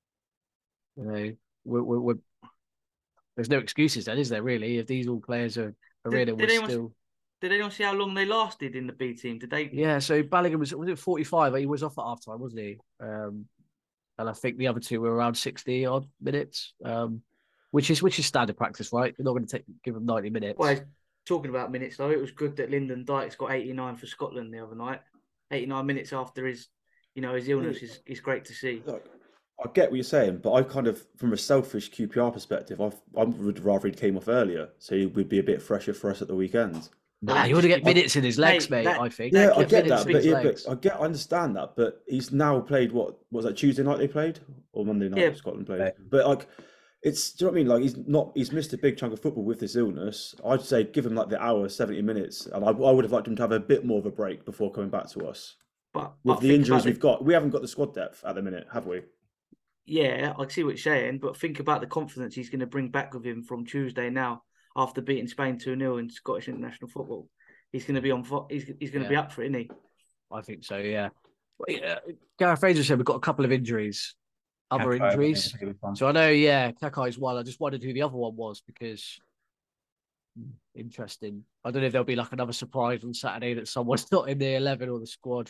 you know, we're, we're, we're there's no excuses then, is there, really? If these all players are, are Did- in and did we're anyone- still. Did anyone see how long they lasted in the B team? Did they? Yeah, so Balogun was, was it forty-five? He was off at half time, wasn't he? Um, and I think the other two were around sixty odd minutes, um, which is which is standard practice, right? You're not going to take give them ninety minutes. Well, talking about minutes though, it was good that Lyndon Dykes got eighty-nine for Scotland the other night. eighty-nine minutes after his, you know, his illness is, is great to see. Look, I get what you're saying, but I kind of, from a selfish Q P R perspective, I I would rather he came off earlier, so he would be a bit fresher for us at the weekend. Nah, you want to get minutes in his legs, Mate, mate. that- I think. Yeah, I Get get minutes that, in but, his yeah, but legs. I get, I understand that, but he's now played what was that Tuesday night they played or Monday night Yeah. Scotland played, Yeah. but like. It's, do you know what I mean? Like, he's not, he's missed a big chunk of football with this illness. I'd say give him like the hour, seventy minutes. And I, I would have liked him to have a bit more of a break before coming back to us. But With I the think injuries about the- we've got, we haven't got the squad depth at the minute, have we? Yeah, I see what you're saying, but think about the confidence he's going to bring back with him from Tuesday now after beating Spain two nil in Scottish international football. He's going to be on. fo- He's he's going to be Yeah. up for it, isn't he? I think so, yeah. Well, yeah, Gareth Fraser said we've got a couple of injuries, other Kakai, injuries. he was one. So I know, yeah, Kakai's one. I just wondered who the other one was because hmm, interesting. I don't know if there'll be like another surprise on Saturday that someone's not in the eleven or the squad.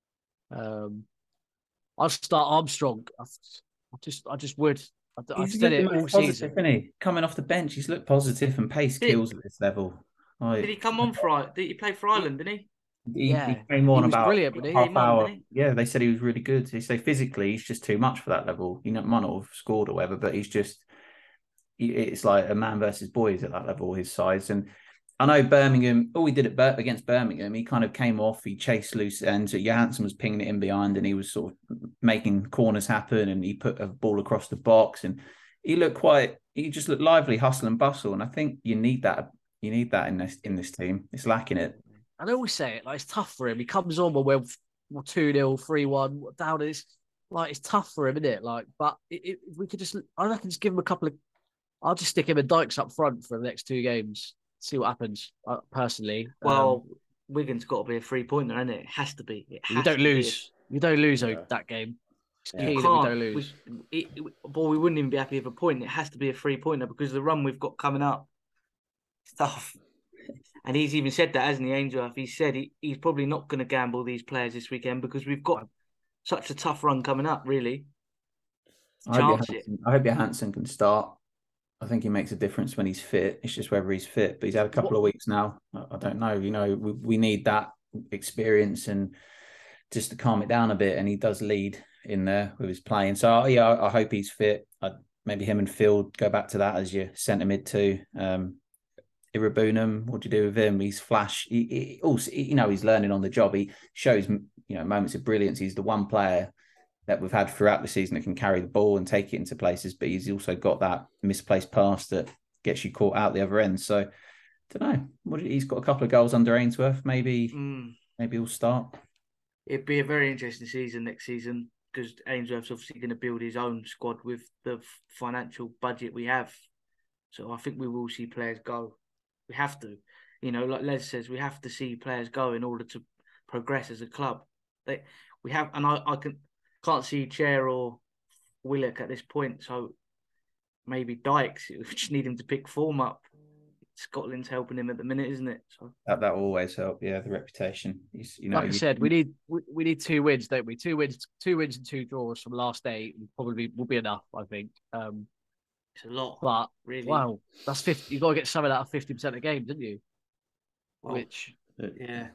Um, I'll start Armstrong. I I just, I just would. I- I've He's said looked it the all most positive, season. isn't he? Coming off the bench, he's looked positive and pace Did- kills at this level. Like, Did he come on for? I- Did he play for Ireland? Didn't he? He, Yeah, he came on he was about brilliant, wasn't he? half Came on, hour. didn't Yeah, they said he was really good. They say physically he's just too much for that level. You know, might not have scored or whatever, but he's just he, it's like a man versus boys at that level, his size. And I know Birmingham. All he did at Bir- against Birmingham, he kind of came off. He chased loose ends. Johansson was pinging it in behind, and he was sort of making corners happen. And he put a ball across the box, and he looked quite. He just looked lively, hustle and bustle. And I think you need that. You need that in this in this team. It's lacking it. I always say it, like it's tough for him. He comes on when we're two nil, three one, down. It's like it's tough for him, isn't it? Like, but it, it, if we could just, I reckon, just give him a couple of. I'll just stick him and Dykes up front for the next two games. See what happens. Uh, personally, Well, um, Wigan's got to be a three pointer, isn't it? It has to be. It you has don't to be. lose. You don't lose Yeah. that game. It's Yeah. key You that we can't. don't lose. We, it, it, but we wouldn't even be happy with a point. It has to be a three pointer because the run we've got coming up, it's tough. And he's even said that, hasn't he, Angel? He said he, he's probably not going to gamble these players this weekend because we've got such a tough run coming up, really. I hope, Chance it. Johansson, I hope Johansson can start. I think he makes a difference when he's fit. It's just whether he's fit. But he's had a couple What- of weeks now. I, I don't know. You know, we, we need that experience and just to calm it down a bit. And he does lead in there with his playing. So yeah, I, I hope he's fit. I, maybe him and Field go back to that as your centre mid too. Um, Irabunum, what do you do with him? He's flash. He, he also, you know, he's learning on the job. He shows, you know, moments of brilliance. He's the one player that we've had throughout the season that can carry the ball and take it into places, but he's also got that misplaced pass that gets you caught out the other end. So, I don't know. What he's got a couple of goals under Ainsworth. Maybe, Mm. maybe he'll start. It'd be a very interesting season next season because Ainsworth's obviously going to build his own squad with the financial budget we have. So I think we will see players go. We have to. You know, like Les says, we have to see players go in order to progress as a club. They, we have, and I, I can, can't see Chair or Willock at this point. So maybe Dykes, we just need him to pick form up. Scotland's helping him at the minute, isn't it? So that that will always help. Yeah, the reputation. He's, you know, like I you, said, we need we, we need two wins, don't we? Two wins, two wins and two draws from last eight probably will be enough, I think. Um, it's a lot, but really. Wow, that's fifty. You got to get something out of fifty percent of games, didn't you? Well, Which, yeah.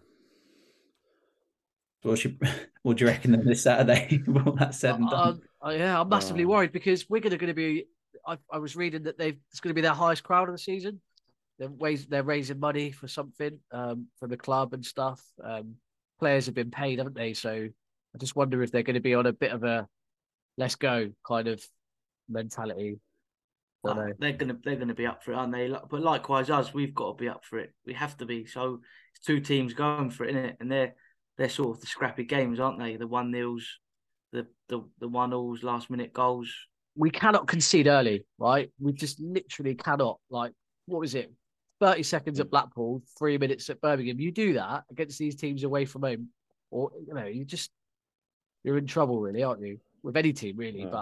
What, should, what do you reckon of this Saturday? All that said and done. Uh, uh, yeah, I'm massively Oh. worried because Wigan are going to be. I, I was reading that they've it's going to be their highest crowd of the season. They're raising, they're raising money for something um, for the club and stuff. Um, players have been paid, haven't they? So I just wonder if they're going to be on a bit of a let's go kind of mentality. Oh, they're gonna they're gonna be up for it, aren't they? But likewise, us, we've got to be up for it. We have to be. So it's two teams going for it, isn't it? And they're they're sort of the scrappy games, aren't they? The one nils, the the the one alls, last minute goals. We cannot concede early, right? We just literally cannot. Like, what was it? thirty seconds at Blackpool, three minutes at Birmingham. You do that against these teams away from home, or you know, you just you're in trouble, really, aren't you? With any team, really. Yeah. But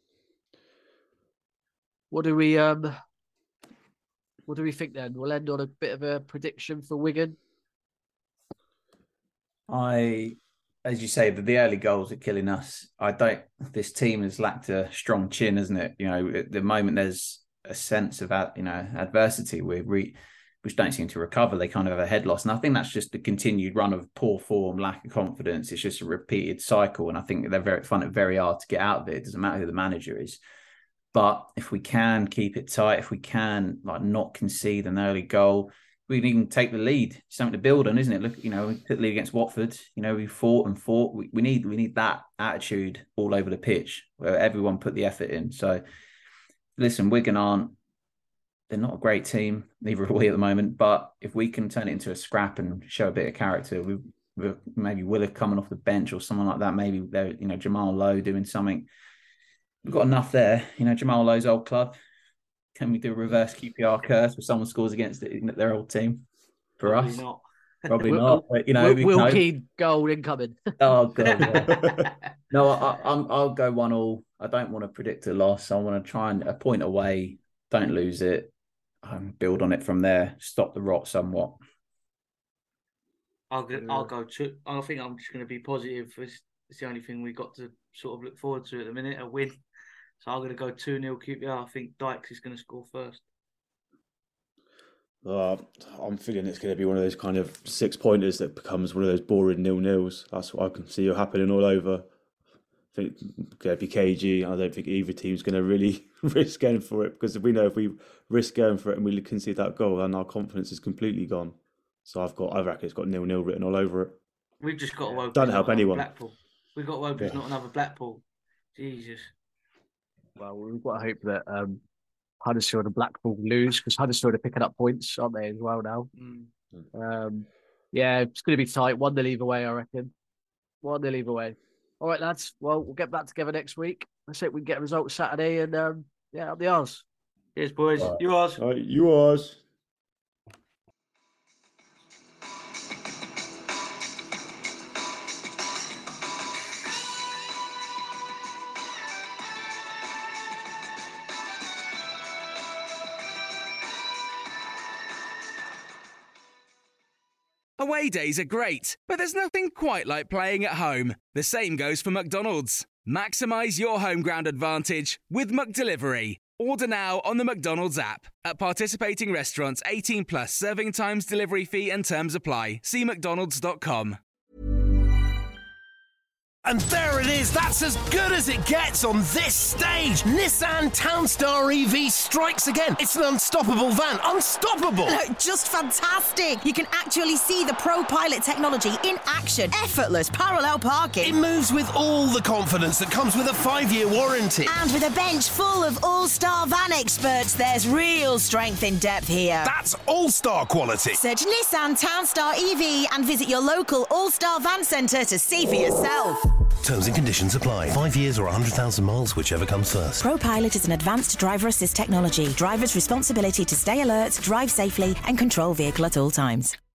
what do we um, what do we think then? We'll end on a bit of a prediction for Wigan. I, as you say, the, the early goals are killing us. I don't. This team has lacked a strong chin, hasn't it? You know, at the moment there's a sense of, you know, adversity we we which don't seem to recover. They kind of have a head loss, and I think that's just the continued run of poor form, lack of confidence. It's just a repeated cycle, and I think they're very find it very hard to get out of it. It doesn't matter who the manager is, but if we can keep it tight, if we can like not concede an early goal, we can take the lead. It's something to build on, isn't it? Look, you know, we took the lead against Watford. You know, we fought and fought. We, we need we need that attitude all over the pitch where everyone put the effort in. So. Listen, Wigan aren't, they're not a great team, neither are we at the moment, but if we can turn it into a scrap and show a bit of character, we, we maybe Willock coming off the bench or someone like that, maybe they're, you know, Jamal Lowe doing something. We've got enough there. You know, Jamal Lowe's old club. Can we do a reverse Q P R curse where someone scores against it, their old team? For Probably us? not. Probably not. But, you know, Will, Will Keane goal incoming. Oh, God. Yeah. No, I, I'm, I'll go one all. I don't want to predict a loss. I want to try and a point away. Don't lose it. Um, build on it from there. Stop the rot somewhat. I'll go, I'll go to. I think I'm just going to be positive. It's, it's the only thing we got to sort of look forward to at the minute, a win. So I'm going to go two nil Q P R. I think Dykes is going to score first. Uh, I'm feeling it's going to be one of those kind of six pointers that becomes one of those boring nil nils. That's what I can see happening all over. I think it's going to be K G. I don't think either team's going to really risk going for it, because we know if we risk going for it and we concede that goal, then our confidence is completely gone. So I've got, I reckon it's got nil nil written all over it. We've just got to hope. Doesn't help anyone. Blackpool. We've got to hope it's Yeah. not another Blackpool. Jesus. Well, we've got to hope that um, Huddersfield and Blackpool lose, because Huddersfield are picking up points, aren't they, as well now? Mm. Um, yeah, it's going to be tight. One nil either way, I reckon. One nil either way. All right, lads. Well, we'll get back together next week. Let's hope we can get results Saturday, and um, yeah, up the arse. Cheers, boys. Right. Yours. All right, yours. Away days are great, but there's nothing quite like playing at home. The same goes for McDonald's. Maximise your home ground advantage with McDelivery. Order now on the McDonald's app. At participating restaurants, eighteen plus serving times, delivery fee and terms apply. See mcdonalds dot com. And there it is, that's as good as it gets on this stage. Nissan Townstar E V strikes again. It's an unstoppable van, unstoppable. Look, just fantastic. You can actually see the Pro Pilot technology in action. Effortless parallel It parking. moves with all the confidence that comes with a five-year warranty. And with a bench full of all-star van experts, there's real strength in depth here. That's all-star quality. Search Nissan Townstar E V and visit your local all-star van centre to see for yourself. Terms and conditions apply. Five years or one hundred thousand miles, whichever comes first. ProPilot is an advanced driver assist technology. Driver's responsibility to stay alert, drive safely, and control vehicle at all times.